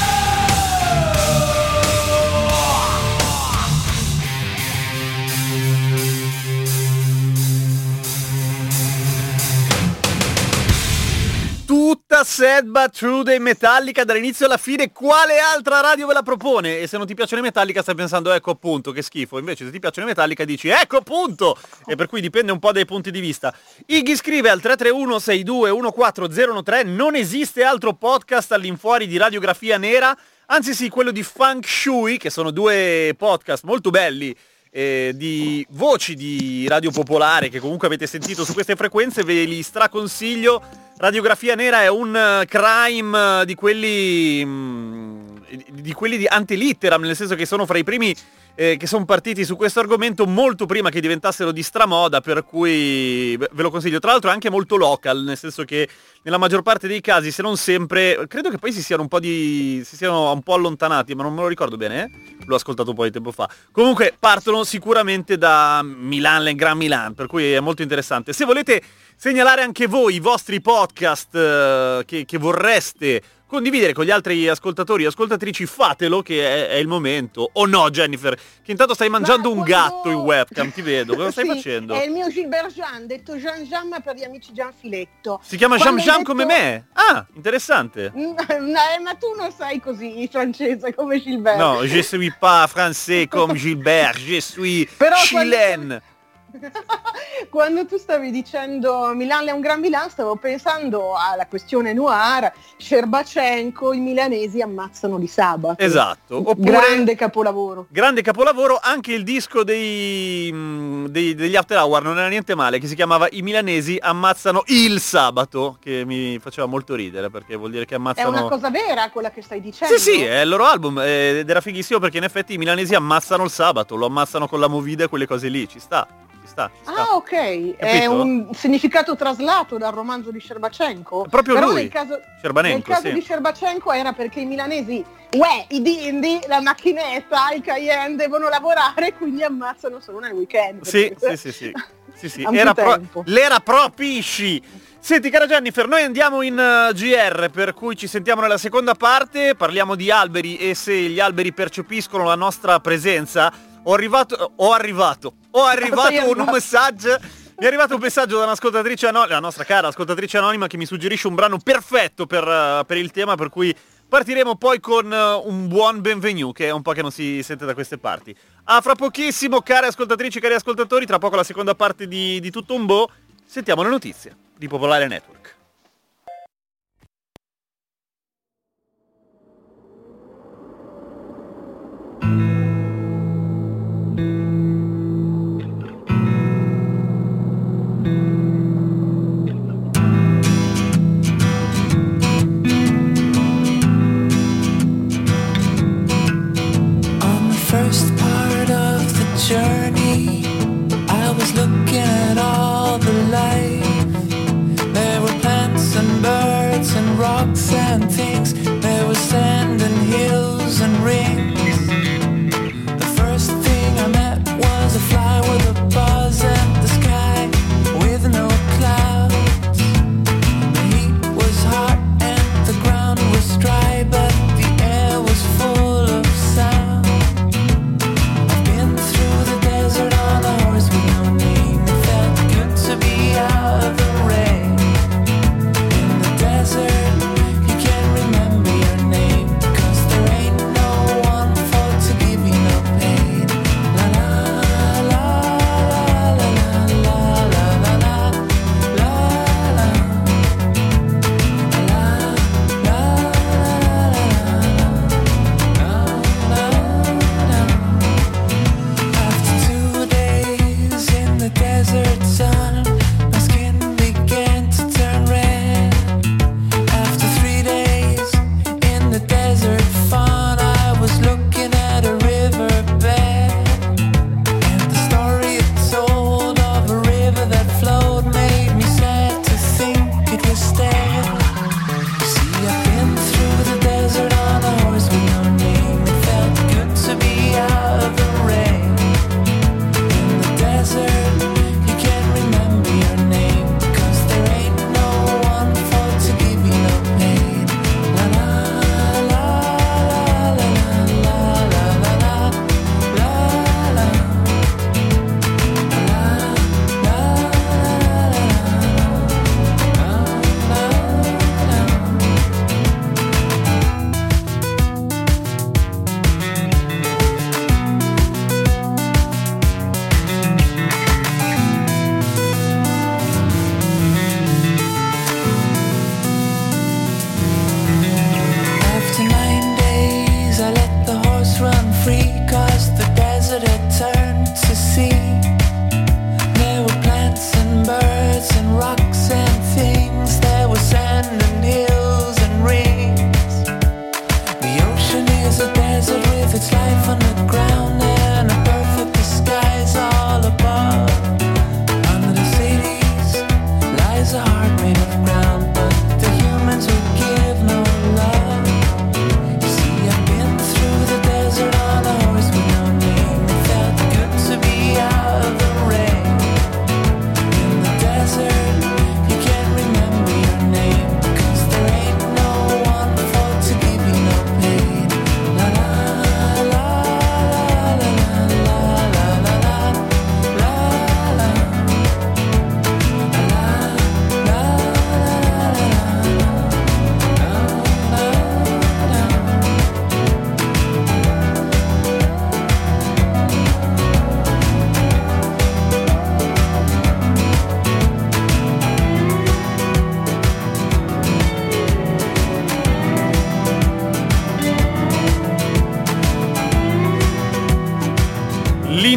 Tutta Sad But True dei Metallica dall'inizio alla fine. Quale altra radio ve la propone? E se non ti piacciono i Metallica stai pensando ecco appunto che schifo. Invece se ti piacciono i Metallica dici ecco appunto. E per cui dipende un po' dai punti di vista. Iggy scrive al tre tre uno sei due uno quattro zero uno tre: non esiste altro podcast all'infuori di Radiografia Nera. Anzi sì, quello di Funk Shui, che sono due podcast molto belli eh, di voci di radio popolare che comunque avete sentito su queste frequenze, ve li straconsiglio. Radiografia Nera è un uh, crime uh, di quelli mh, di quelli di antelitteram, nel senso che sono fra i primi eh, che sono partiti su questo argomento molto prima che diventassero di stramoda, per cui ve lo consiglio. Tra l'altro è anche molto local, nel senso che nella maggior parte dei casi, se non sempre, credo che poi si siano un po' di si siano un po' allontanati, ma non me lo ricordo bene, eh? L'ho ascoltato un po' di tempo fa. Comunque partono sicuramente da Milan, le Grand Milan, per cui è molto interessante. Se volete segnalare anche voi i vostri podcast uh, che, che vorreste condividere con gli altri ascoltatori e ascoltatrici, fatelo, che è, è il momento. O no, Jennifer? Che intanto stai mangiando ma un quando... gatto in webcam, ti vedo. Cosa stai sì, facendo? È il mio Gilbert Jean, detto Jean Jean ma per gli amici Gianfiletto. Si chiama Jean Jean detto... come me? Ah, interessante. No, ma tu non sai così il francese come Gilbert. No, je suis pas français comme Gilbert, je suis Però chilène. Quando... Quando tu stavi dicendo Milan è un gran Milan, stavo pensando alla questione noir, Shcherbachenko, i milanesi ammazzano di sabato. Esatto. Oppure, grande capolavoro. Grande capolavoro, anche il disco dei, dei, degli After Hour non era niente male, che si chiamava I milanesi ammazzano il sabato, che mi faceva molto ridere, perché vuol dire che ammazzano... È una cosa vera quella che stai dicendo? Sì, sì, è il loro album ed era fighissimo perché in effetti i milanesi ammazzano il sabato, lo ammazzano con la movida e quelle cose lì, ci sta. Sta, sta. Ah, ok, capito? È un significato traslato dal romanzo di Shcherbachenko. Proprio però lui, nel caso, nel caso sì. di Shcherbachenko era perché i milanesi, uè, i dindi, la macchinetta, il Cayenne devono lavorare, quindi ammazzano solo nel weekend. Sì, sì, sì, sì, sì, sì. Era pro- l'era propisci. Senti, cara Jennifer, noi andiamo in uh, G R, per cui ci sentiamo nella seconda parte, parliamo di alberi e se gli alberi percepiscono la nostra presenza. Ho arrivato, ho arrivato, ho arrivato un messaggio, mi è arrivato un messaggio da un'ascoltatrice anonima, la nostra cara ascoltatrice anonima, che mi suggerisce un brano perfetto per, uh, per il tema, per cui partiremo poi con uh, un buon benvenuto, che è un po' che non si sente da queste parti. A fra pochissimo, care ascoltatrici, cari ascoltatori, tra poco la seconda parte di, di Tutto un Bo', sentiamo le notizie di Popolare Network. Journey, I was looking at all the life. There were plants and birds and rocks and things. There was sand and hills and rings. The first thing I met was a fly with a buzz and the sky with no clouds. The heat was hot and the ground was dry, but the air was full of sound. On a horse with no name, it felt good to be out of the rain. In the desert, you can't remember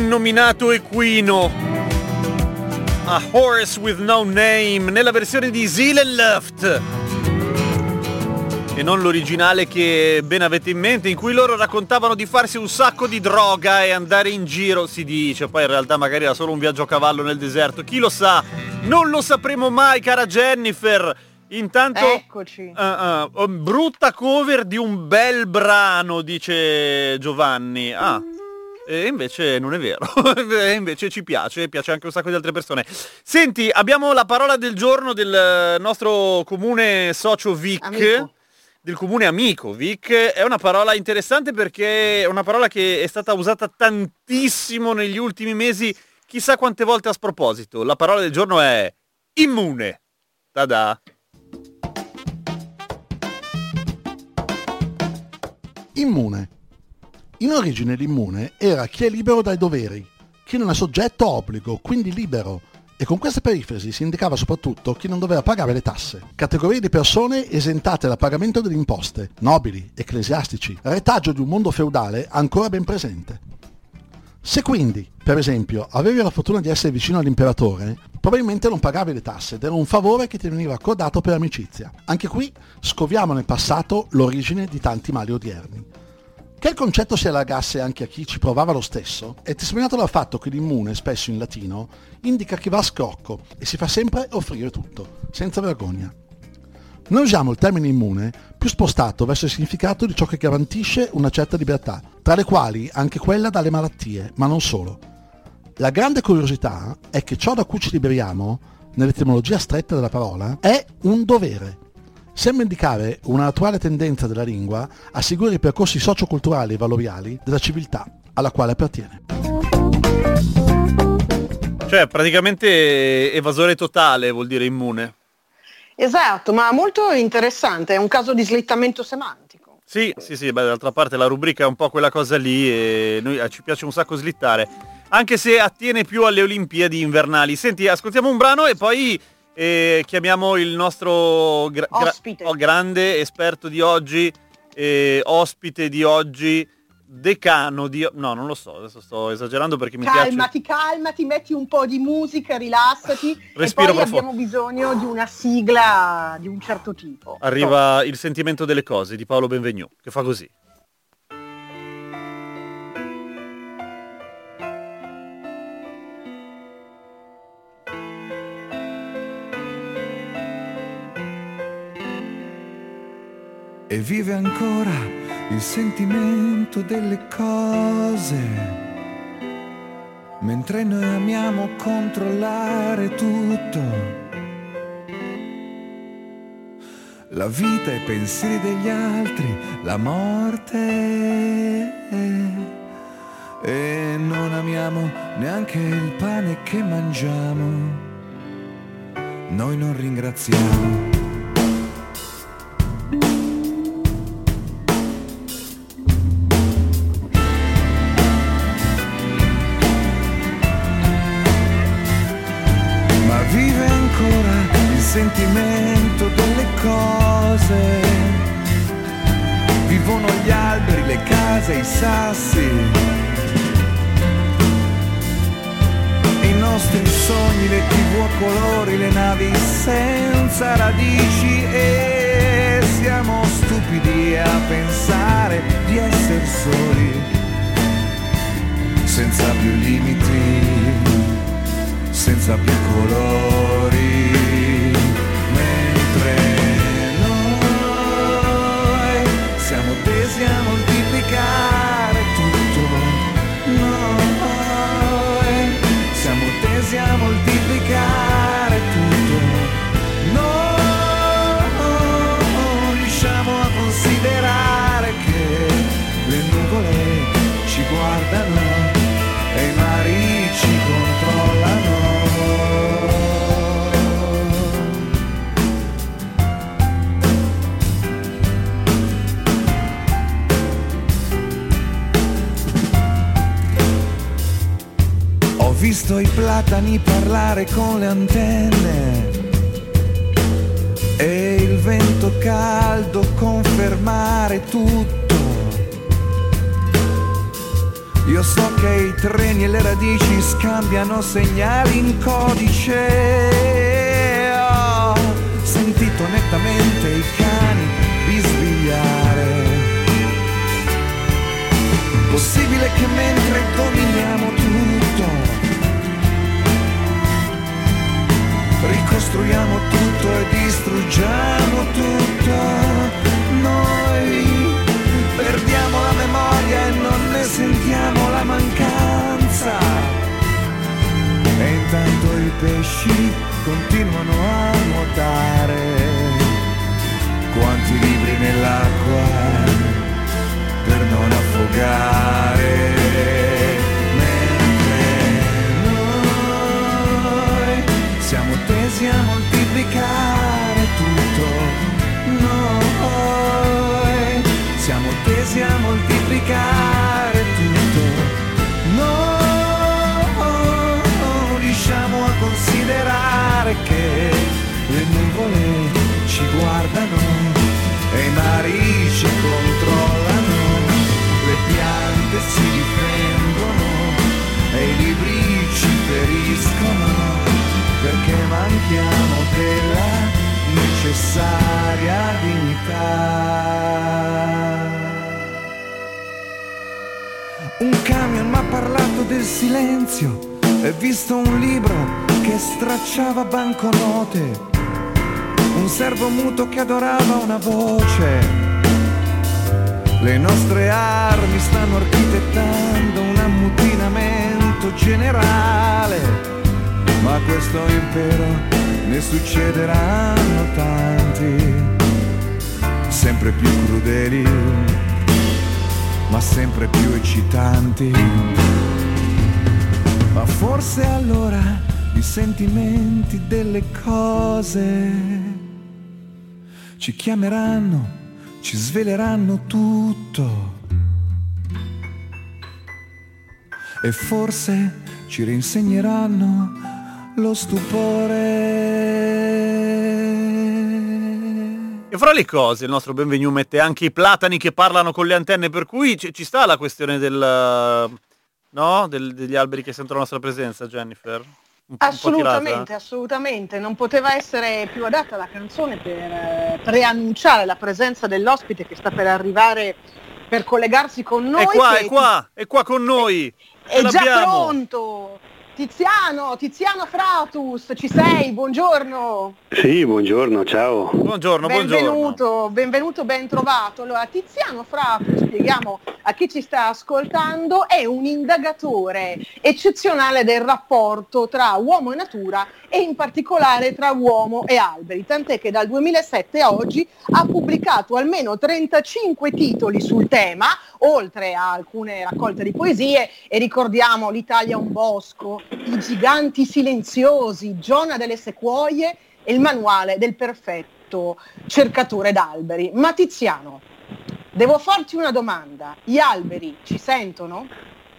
l'innominato equino. A Horse with No Name nella versione di Seelenluft e non l'originale che ben avete in mente, in cui loro raccontavano di farsi un sacco di droga e andare in giro, si dice, poi in realtà magari era solo un viaggio a cavallo nel deserto, chi lo sa, non lo sapremo mai, cara Jennifer. Intanto eccoci. Uh, uh, brutta cover di un bel brano, dice Giovanni. Ah, e invece non è vero. E invece ci piace, piace anche un sacco di altre persone. Senti, abbiamo la parola del giorno del nostro comune socio Vic. Amico. Del comune amico Vic. È una parola interessante perché è una parola che è stata usata tantissimo negli ultimi mesi, chissà quante volte a sproposito. La parola del giorno è immune. Tada! Immune. In origine l'immune era chi è libero dai doveri, chi non è soggetto a obbligo, quindi libero, e con questa perifrasi si indicava soprattutto chi non doveva pagare le tasse. Categorie di persone esentate dal pagamento delle imposte, nobili, ecclesiastici, retaggio di un mondo feudale ancora ben presente. Se quindi, per esempio, avevi la fortuna di essere vicino all'imperatore, probabilmente non pagavi le tasse ed era un favore che ti veniva accordato per amicizia. Anche qui scoviamo nel passato l'origine di tanti mali odierni. Che il concetto si allargasse anche a chi ci provava lo stesso è testimoniato dal fatto che l'immune, spesso in latino, indica chi va a scrocco e si fa sempre offrire tutto, senza vergogna. Noi usiamo il termine immune più spostato verso il significato di ciò che garantisce una certa libertà, tra le quali anche quella dalle malattie, ma non solo. La grande curiosità è che ciò da cui ci liberiamo, nell'etimologia stretta della parola, è un dovere. Sembra indicare una naturale tendenza della lingua a seguire i percorsi socioculturali e valoriali della civiltà alla quale appartiene. Cioè, praticamente evasore totale vuol dire immune. Esatto, ma molto interessante, è un caso di slittamento semantico. Sì, sì, sì, beh, d'altra parte la rubrica è un po' quella cosa lì e noi ci piace un sacco slittare, anche se attiene più alle Olimpiadi invernali. Senti, ascoltiamo un brano e poi eh, chiamiamo il nostro gra- ospite. Gra- oh, grande esperto di oggi, eh, ospite di oggi, decano di... no, non lo so, adesso sto esagerando perché mi calmati, piace... Calmati, metti un po' di musica, rilassati. Respiro e poi profondo. Abbiamo bisogno di una sigla di un certo tipo. Arriva Il sentimento delle cose di Paolo Benvenu, che fa così. E vive ancora il sentimento delle cose, mentre noi amiamo controllare tutto. La vita, i pensieri degli altri, la morte. E non amiamo neanche il pane che mangiamo. Noi non ringraziamo. Vive ancora il sentimento delle cose. Vivono gli alberi, le case, i sassi, i nostri sogni, le tivù a colori, le navi senza radici. E siamo stupidi a pensare di essere soli, senza più limiti, senza più colori, mentre noi siamo tesi a moltiplicare tutto. Noi siamo tesi a moltiplicare tutto. Noi non riusciamo a considerare che le nuvole ci guardano e i mari ci controllano. Ho visto i platani parlare con le antenne e il vento caldo confermare tutto. Io so che i treni e le radici scambiano segnali in codice. Ho sentito nettamente i cani bisbigliare. Possibile che mentre dominiamo tutto, ricostruiamo tutto e distruggiamo tutto, noi perdiamo la memoria e non ne sentiamo la mancanza. E intanto i pesci continuano a nuotare. Quanti libri nell'acqua per non affogare, mentre noi siamo tesi a moltiplicare tutto. Noi siamo tesi a moltiplicare tutto. Non riusciamo a considerare che le nuvole ci guardano e i mari ci controllano, le piante si difendono e i libri ci feriscono, perché manchiamo della necessaria dignità. Un camion m'ha parlato del silenzio e visto un libro che stracciava banconote, un servo muto che adorava una voce. Le nostre armi stanno architettando un ammutinamento generale, ma a questo impero ne succederanno tanti, sempre più crudeli, ma sempre più eccitanti. Ma forse allora i sentimenti delle cose ci chiameranno, ci sveleranno tutto e forse ci rinsegneranno lo stupore. E fra le cose il nostro Benvenu mette anche i platani che parlano con le antenne, per cui ci, ci sta la questione del, no? Del, degli alberi che sentono la nostra presenza, Jennifer? Un, assolutamente, un assolutamente. Non poteva essere più adatta la canzone per eh, preannunciare la presenza dell'ospite che sta per arrivare per collegarsi con noi. È qua, che è qua, è qua con noi. È, è già pronto. Tiziano, Tiziano Fratus, ci sei? Buongiorno. Sì, buongiorno, ciao. Buongiorno, benvenuto, buongiorno. Benvenuto, ben trovato. Allora, Tiziano Fratus, spieghiamo a chi ci sta ascoltando, è un indagatore eccezionale del rapporto tra uomo e natura e in particolare tra uomo e alberi, tant'è che dal duemilasette a oggi ha pubblicato almeno trentacinque titoli sul tema, oltre a alcune raccolte di poesie, e ricordiamo L'Italia è un bosco, I giganti silenziosi, Giona delle sequoie e il manuale del perfetto cercatore d'alberi. Ma Tiziano, devo farti una domanda, gli alberi ci sentono?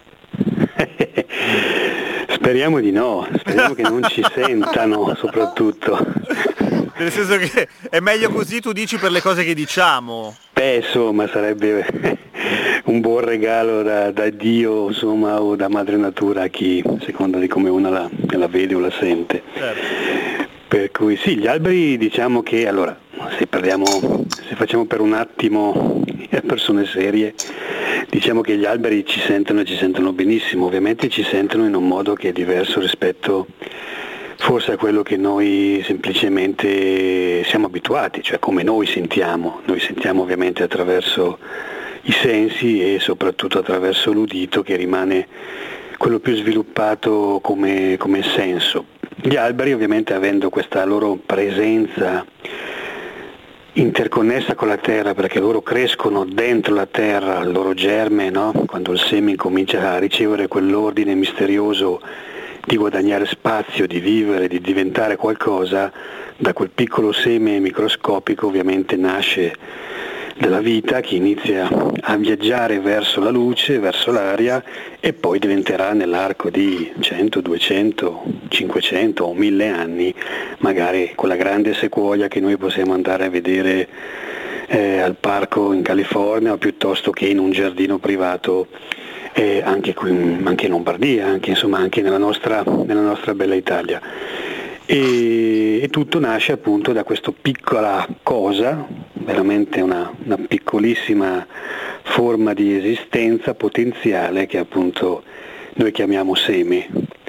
Speriamo di no, speriamo che non ci sentano soprattutto. Nel senso che è meglio così, tu dici, per le cose che diciamo. Beh, insomma, sarebbe un buon regalo da, da Dio, insomma, o da Madre Natura a chi, secondo di come una la, la vede o la sente. Certo. Per cui sì, gli alberi, diciamo che, allora, se parliamo, se facciamo per un attimo persone serie, diciamo che gli alberi ci sentono e ci sentono benissimo, ovviamente ci sentono in un modo che è diverso rispetto forse a quello che noi semplicemente siamo abituati, cioè come noi sentiamo. Noi sentiamo ovviamente attraverso i sensi e soprattutto attraverso l'udito, che rimane quello più sviluppato come, come senso. Gli alberi, ovviamente, avendo questa loro presenza interconnessa con la terra, perché loro crescono dentro la terra, il loro germe, no? Quando il seme comincia a ricevere quell'ordine misterioso di guadagnare spazio, di vivere, di diventare qualcosa, da quel piccolo seme microscopico ovviamente nasce della vita che inizia a viaggiare verso la luce, verso l'aria, e poi diventerà nell'arco di cento, duecento, cinquecento o mille anni magari quella grande sequoia che noi possiamo andare a vedere eh, al parco in California, o piuttosto che in un giardino privato eh, anche, qui, anche in Lombardia, anche, insomma, anche nella nostra, nella nostra bella Italia. E, e tutto nasce appunto da questa piccola cosa, veramente una, una piccolissima forma di esistenza potenziale che appunto noi chiamiamo seme.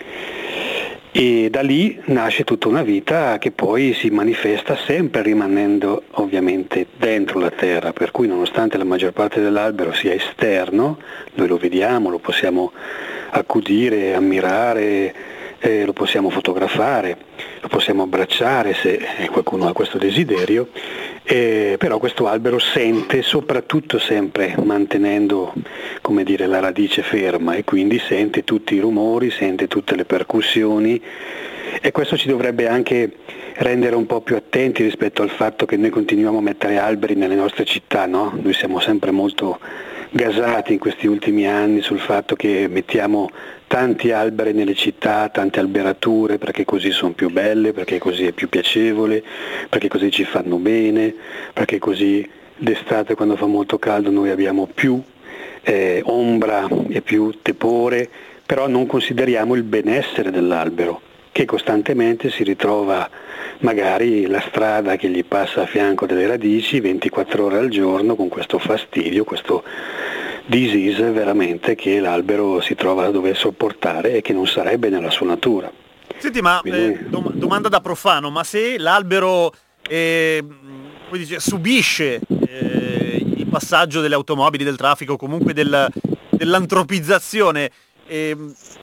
E da lì nasce tutta una vita che poi si manifesta sempre rimanendo ovviamente dentro la terra, per cui nonostante la maggior parte dell'albero sia esterno, noi lo vediamo, lo possiamo accudire, ammirare, eh, lo possiamo fotografare, lo possiamo abbracciare se qualcuno ha questo desiderio, eh, però questo albero sente, soprattutto sempre mantenendo, come dire, la radice ferma, e quindi sente tutti i rumori, sente tutte le percussioni, e questo ci dovrebbe anche rendere un po' più attenti rispetto al fatto che noi continuiamo a mettere alberi nelle nostre città, no? Noi siamo sempre molto gasati in questi ultimi anni sul fatto che mettiamo tanti alberi nelle città, tante alberature, perché così sono più belle, perché così è più piacevole, perché così ci fanno bene, perché così d'estate quando fa molto caldo noi abbiamo più eh, ombra e più tepore, però non consideriamo il benessere dell'albero, che costantemente si ritrova magari la strada che gli passa a fianco delle radici ventiquattro ore al giorno con questo fastidio, questo disease veramente che l'albero si trova a dover sopportare e che non sarebbe nella sua natura. Senti, ma Quindi... eh, dom- domanda da profano, ma se l'albero eh, come dice, subisce eh, il passaggio delle automobili, del traffico, comunque del, dell'antropizzazione, eh,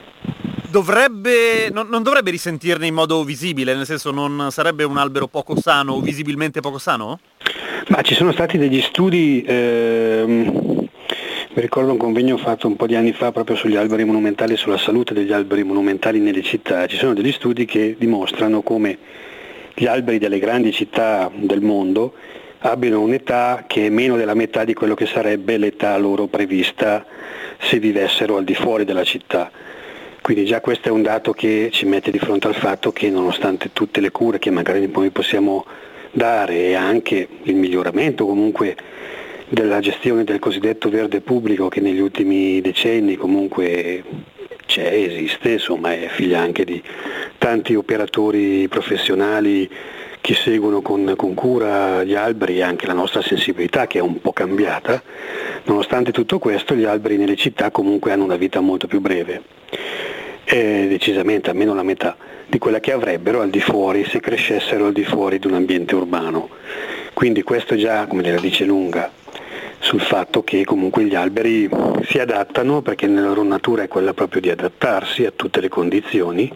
dovrebbe non, non dovrebbe risentirne in modo visibile, nel senso non sarebbe un albero poco sano o visibilmente poco sano? Ma ci sono stati degli studi, ehm, mi ricordo un convegno fatto un po' di anni fa proprio sugli alberi monumentali e sulla salute degli alberi monumentali nelle città. Ci sono degli studi che dimostrano come gli alberi delle grandi città del mondo abbiano un'età che è meno della metà di quello che sarebbe l'età loro prevista se vivessero al di fuori della città. Quindi già questo è un dato che ci mette di fronte al fatto che nonostante tutte le cure che magari noi possiamo dare e anche il miglioramento comunque della gestione del cosiddetto verde pubblico che negli ultimi decenni comunque c'è, esiste, insomma è figlia anche di tanti operatori professionali che seguono con, con cura gli alberi e anche la nostra sensibilità che è un po' cambiata, nonostante tutto questo gli alberi nelle città comunque hanno una vita molto più breve. È decisamente almeno la metà di quella che avrebbero al di fuori se crescessero al di fuori di un ambiente urbano. Quindi questo già, come la dice lunga, sul fatto che comunque gli alberi si adattano perché nella loro natura è quella proprio di adattarsi a tutte le condizioni.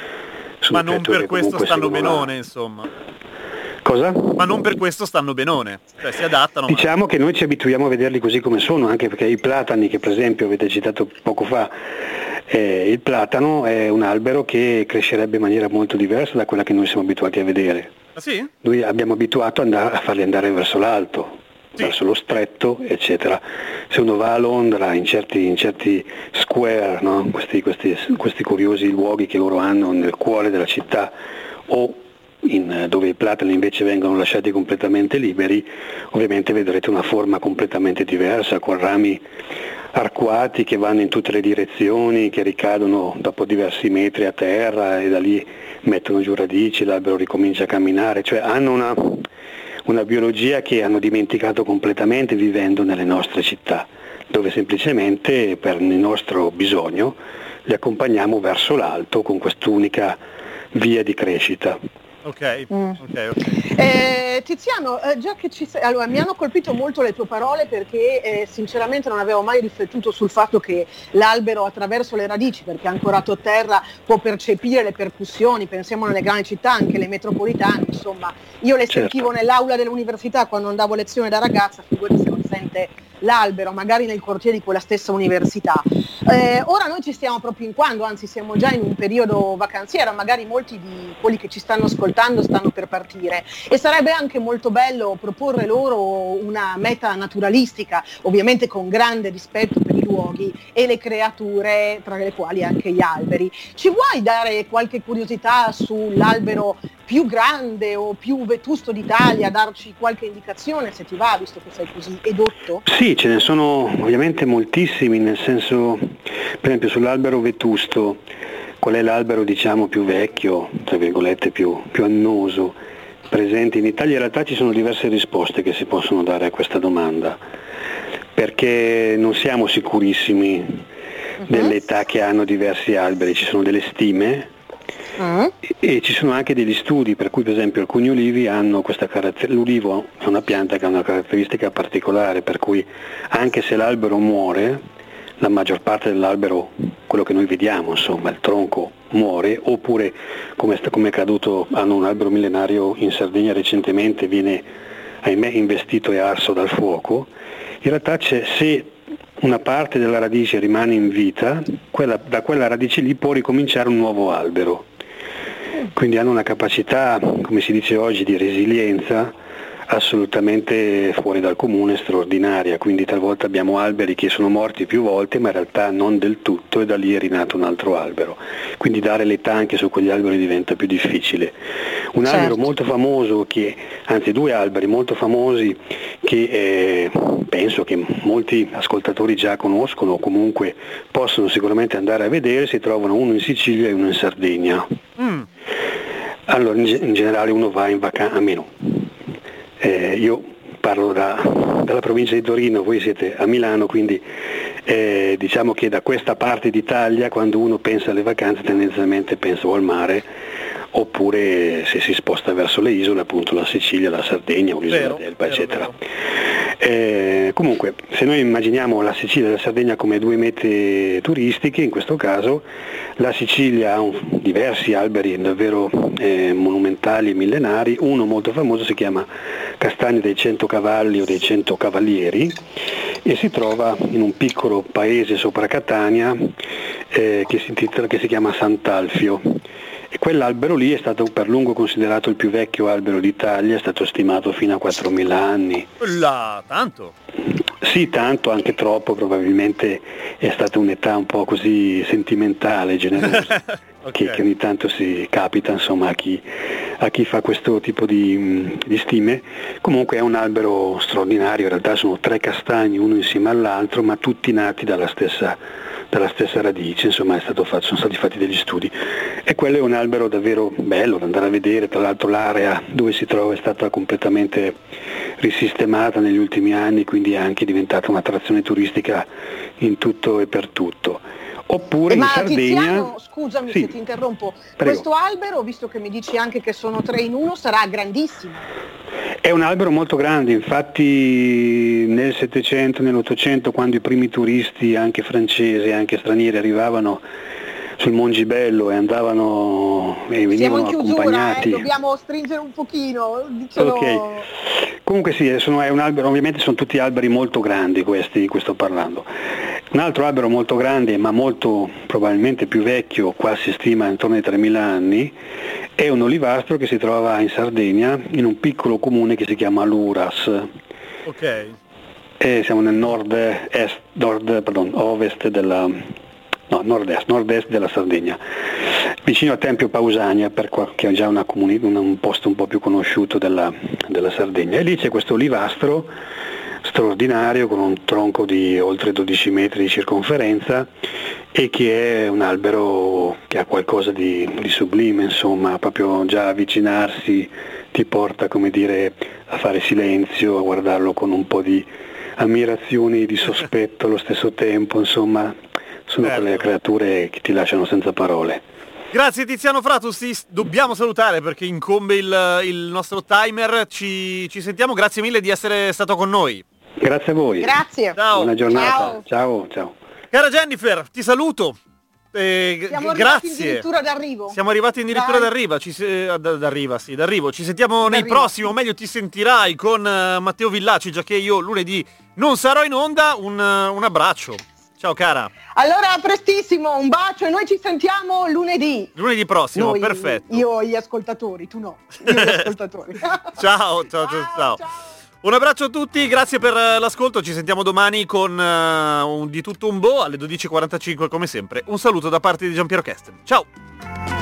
Ma non per questo stanno benone, insomma. Cosa? Ma non per questo stanno benone, cioè si adattano. Diciamo ma... che noi ci abituiamo a vederli così come sono, anche perché i platani, che per esempio avete citato poco fa, eh, il platano è un albero che crescerebbe in maniera molto diversa da quella che noi siamo abituati a vedere. Ah sì? Noi abbiamo abituato andare, a farli andare verso l'alto, sì, verso lo stretto, eccetera. Se uno va a Londra in certi, in certi square, no? questi, questi, questi curiosi luoghi che loro hanno nel cuore della città, o in, dove i platani invece vengono lasciati completamente liberi, ovviamente vedrete una forma completamente diversa, con rami arcuati che vanno in tutte le direzioni, che ricadono dopo diversi metri a terra e da lì mettono giù radici, l'albero ricomincia a camminare, cioè hanno una, una biologia che hanno dimenticato completamente vivendo nelle nostre città, dove semplicemente per il nostro bisogno li accompagniamo verso l'alto con quest'unica via di crescita. Ok, mm. ok, ok. Eh, Tiziano, eh, già che ci sei, allora mi hanno colpito molto le tue parole perché eh, sinceramente non avevo mai riflettuto sul fatto che l'albero attraverso le radici, perché ancorato a terra, può percepire le percussioni, pensiamo nelle grandi città, anche le metropolitane, insomma, io le certo. sentivo nell'aula dell'università quando andavo a lezione da ragazza, figurati se non sente l'albero, magari nel cortile di quella stessa università. Eh, ora noi ci stiamo proprio inquando, anzi siamo già in un periodo vacanziero, magari molti di quelli che ci stanno ascoltando stanno per partire e sarebbe anche molto bello proporre loro una meta naturalistica, ovviamente con grande rispetto per i luoghi e le creature, tra le quali anche gli alberi. Ci vuoi dare qualche curiosità sull'albero più grande o più vetusto d'Italia, darci qualche indicazione se ti va, visto che sei così edotto? Sì, ce ne sono ovviamente moltissimi, nel senso Per esempio sull'albero vetusto, qual è l'albero diciamo più vecchio, tra virgolette più, più annoso, presente in Italia? In realtà ci sono diverse risposte che si possono dare a questa domanda, perché non siamo sicurissimi uh-huh. dell'età che hanno diversi alberi, ci sono delle stime uh-huh. e, e ci sono anche degli studi, per cui per esempio alcuni ulivi hanno questa caratteristica, l'ulivo è una pianta che ha una caratteristica particolare, per cui anche se l'albero muore, la maggior parte dell'albero, quello che noi vediamo, insomma, il tronco muore, oppure come è accaduto, hanno un albero millenario in Sardegna recentemente, viene ahimè investito e arso dal fuoco. In realtà c'è, se una parte della radice rimane in vita, quella, da quella radice lì può ricominciare un nuovo albero. Quindi hanno una capacità, come si dice oggi, di resilienza assolutamente fuori dal comune, straordinaria, quindi talvolta abbiamo alberi che sono morti più volte ma in realtà non del tutto, e da lì è rinato un altro albero, quindi dare l'età anche su quegli alberi diventa più difficile. Un certo. albero molto famoso, che, anzi due alberi molto famosi che eh, penso che molti ascoltatori già conoscono o comunque possono sicuramente andare a vedere, si trovano uno in Sicilia e uno in Sardegna. Mm. Allora in, in generale uno va in vacanza, a meno Eh, io parlo da, dalla provincia di Torino, voi siete a Milano, quindi eh, diciamo che da questa parte d'Italia quando uno pensa alle vacanze tendenzialmente pensa o al mare, oppure se si sposta verso le isole, appunto la Sicilia, la Sardegna o l'isola d'Elba, eccetera. Eh, comunque, se noi immaginiamo la Sicilia e la Sardegna come due mete turistiche, in questo caso la Sicilia ha un, diversi alberi davvero eh, monumentali e millenari. Uno molto famoso si chiama Castagno dei Cento Cavalli o dei Cento Cavalieri e si trova in un piccolo paese sopra Catania eh, che, si intitola, che si chiama Sant'Alfio. E quell'albero lì è stato per lungo considerato il più vecchio albero d'Italia, è stato stimato fino a quattromila anni. La, tanto? Sì, tanto, anche troppo, probabilmente è stata un'età un po' così sentimentale, generosa, okay. che, che ogni tanto si capita insomma a chi, a chi fa questo tipo di, di stime. Comunque è un albero straordinario, in realtà sono tre castagni uno insieme all'altro, ma tutti nati dalla stessa dalla stessa radice, insomma è stato fatto, sono stati fatti degli studi e quello è un albero davvero bello da andare a vedere. Tra l'altro l'area dove si trova è stata completamente risistemata negli ultimi anni, quindi è anche diventata un'attrazione turistica in tutto e per tutto. Oppure eh, in ma Sardegna... Tiziano, scusami sì. se ti interrompo, Prego. Questo albero, visto che mi dici anche che sono tre in uno, sarà grandissimo. È un albero molto grande, infatti nel Settecento, nell'Ottocento, quando i primi turisti, anche francesi, anche stranieri, arrivavano sul Mongibello e andavano e venivano Siamo in chiusura, accompagnati. Eh, dobbiamo stringere un pochino. Dicelo... Ok. Comunque sì, sono, è un albero, ovviamente sono tutti alberi molto grandi questi di cui sto parlando. Un altro albero molto grande, ma molto probabilmente più vecchio, qua si stima intorno ai tremila anni, è un olivastro che si trova in Sardegna, in un piccolo comune che si chiama Luras. Ok. E siamo nel nord-est, nord, pardon, ovest della, no, nord-est, nord-est della Sardegna, vicino a Tempio Pausania, per qua, che è già una comuni, un, un posto un po' più conosciuto della, della Sardegna. E lì c'è questo olivastro straordinario con un tronco di oltre dodici metri di circonferenza e che è un albero che ha qualcosa di, di sublime, insomma, proprio già avvicinarsi ti porta, come dire, a fare silenzio, a guardarlo con un po' di ammirazione e di sospetto allo stesso tempo, insomma, sono certo. quelle creature che ti lasciano senza parole. Grazie Tiziano Fratus, ti dobbiamo salutare perché incombe il, il nostro timer, ci, ci sentiamo, grazie mille di essere stato con noi. Grazie a voi. Grazie. Ciao. Buona giornata. Ciao. Ciao, ciao. Cara Jennifer, ti saluto. Eh, Siamo grazie. arrivati addirittura d'arrivo. Siamo arrivati addirittura Dai. d'arriva, ci se, d'arriva, sì, d'arrivo. Ci sentiamo nei D'arrivo. prossimi, o meglio ti sentirai con uh, Matteo Villaci, già che io lunedì non sarò in onda. Un, uh, un abbraccio. Ciao cara. Allora, a prestissimo, un bacio e noi ci sentiamo lunedì. Lunedì prossimo, Noi, perfetto. Io e gli ascoltatori, tu no. Io e gli ascoltatori. ciao, ciao, ciao, ciao, ciao. Un abbraccio a tutti, grazie per uh, l'ascolto, ci sentiamo domani con uh, un, di tutto un bo alle dodici e quarantacinque come sempre. Un saluto da parte di Giampiero Kesten. Ciao!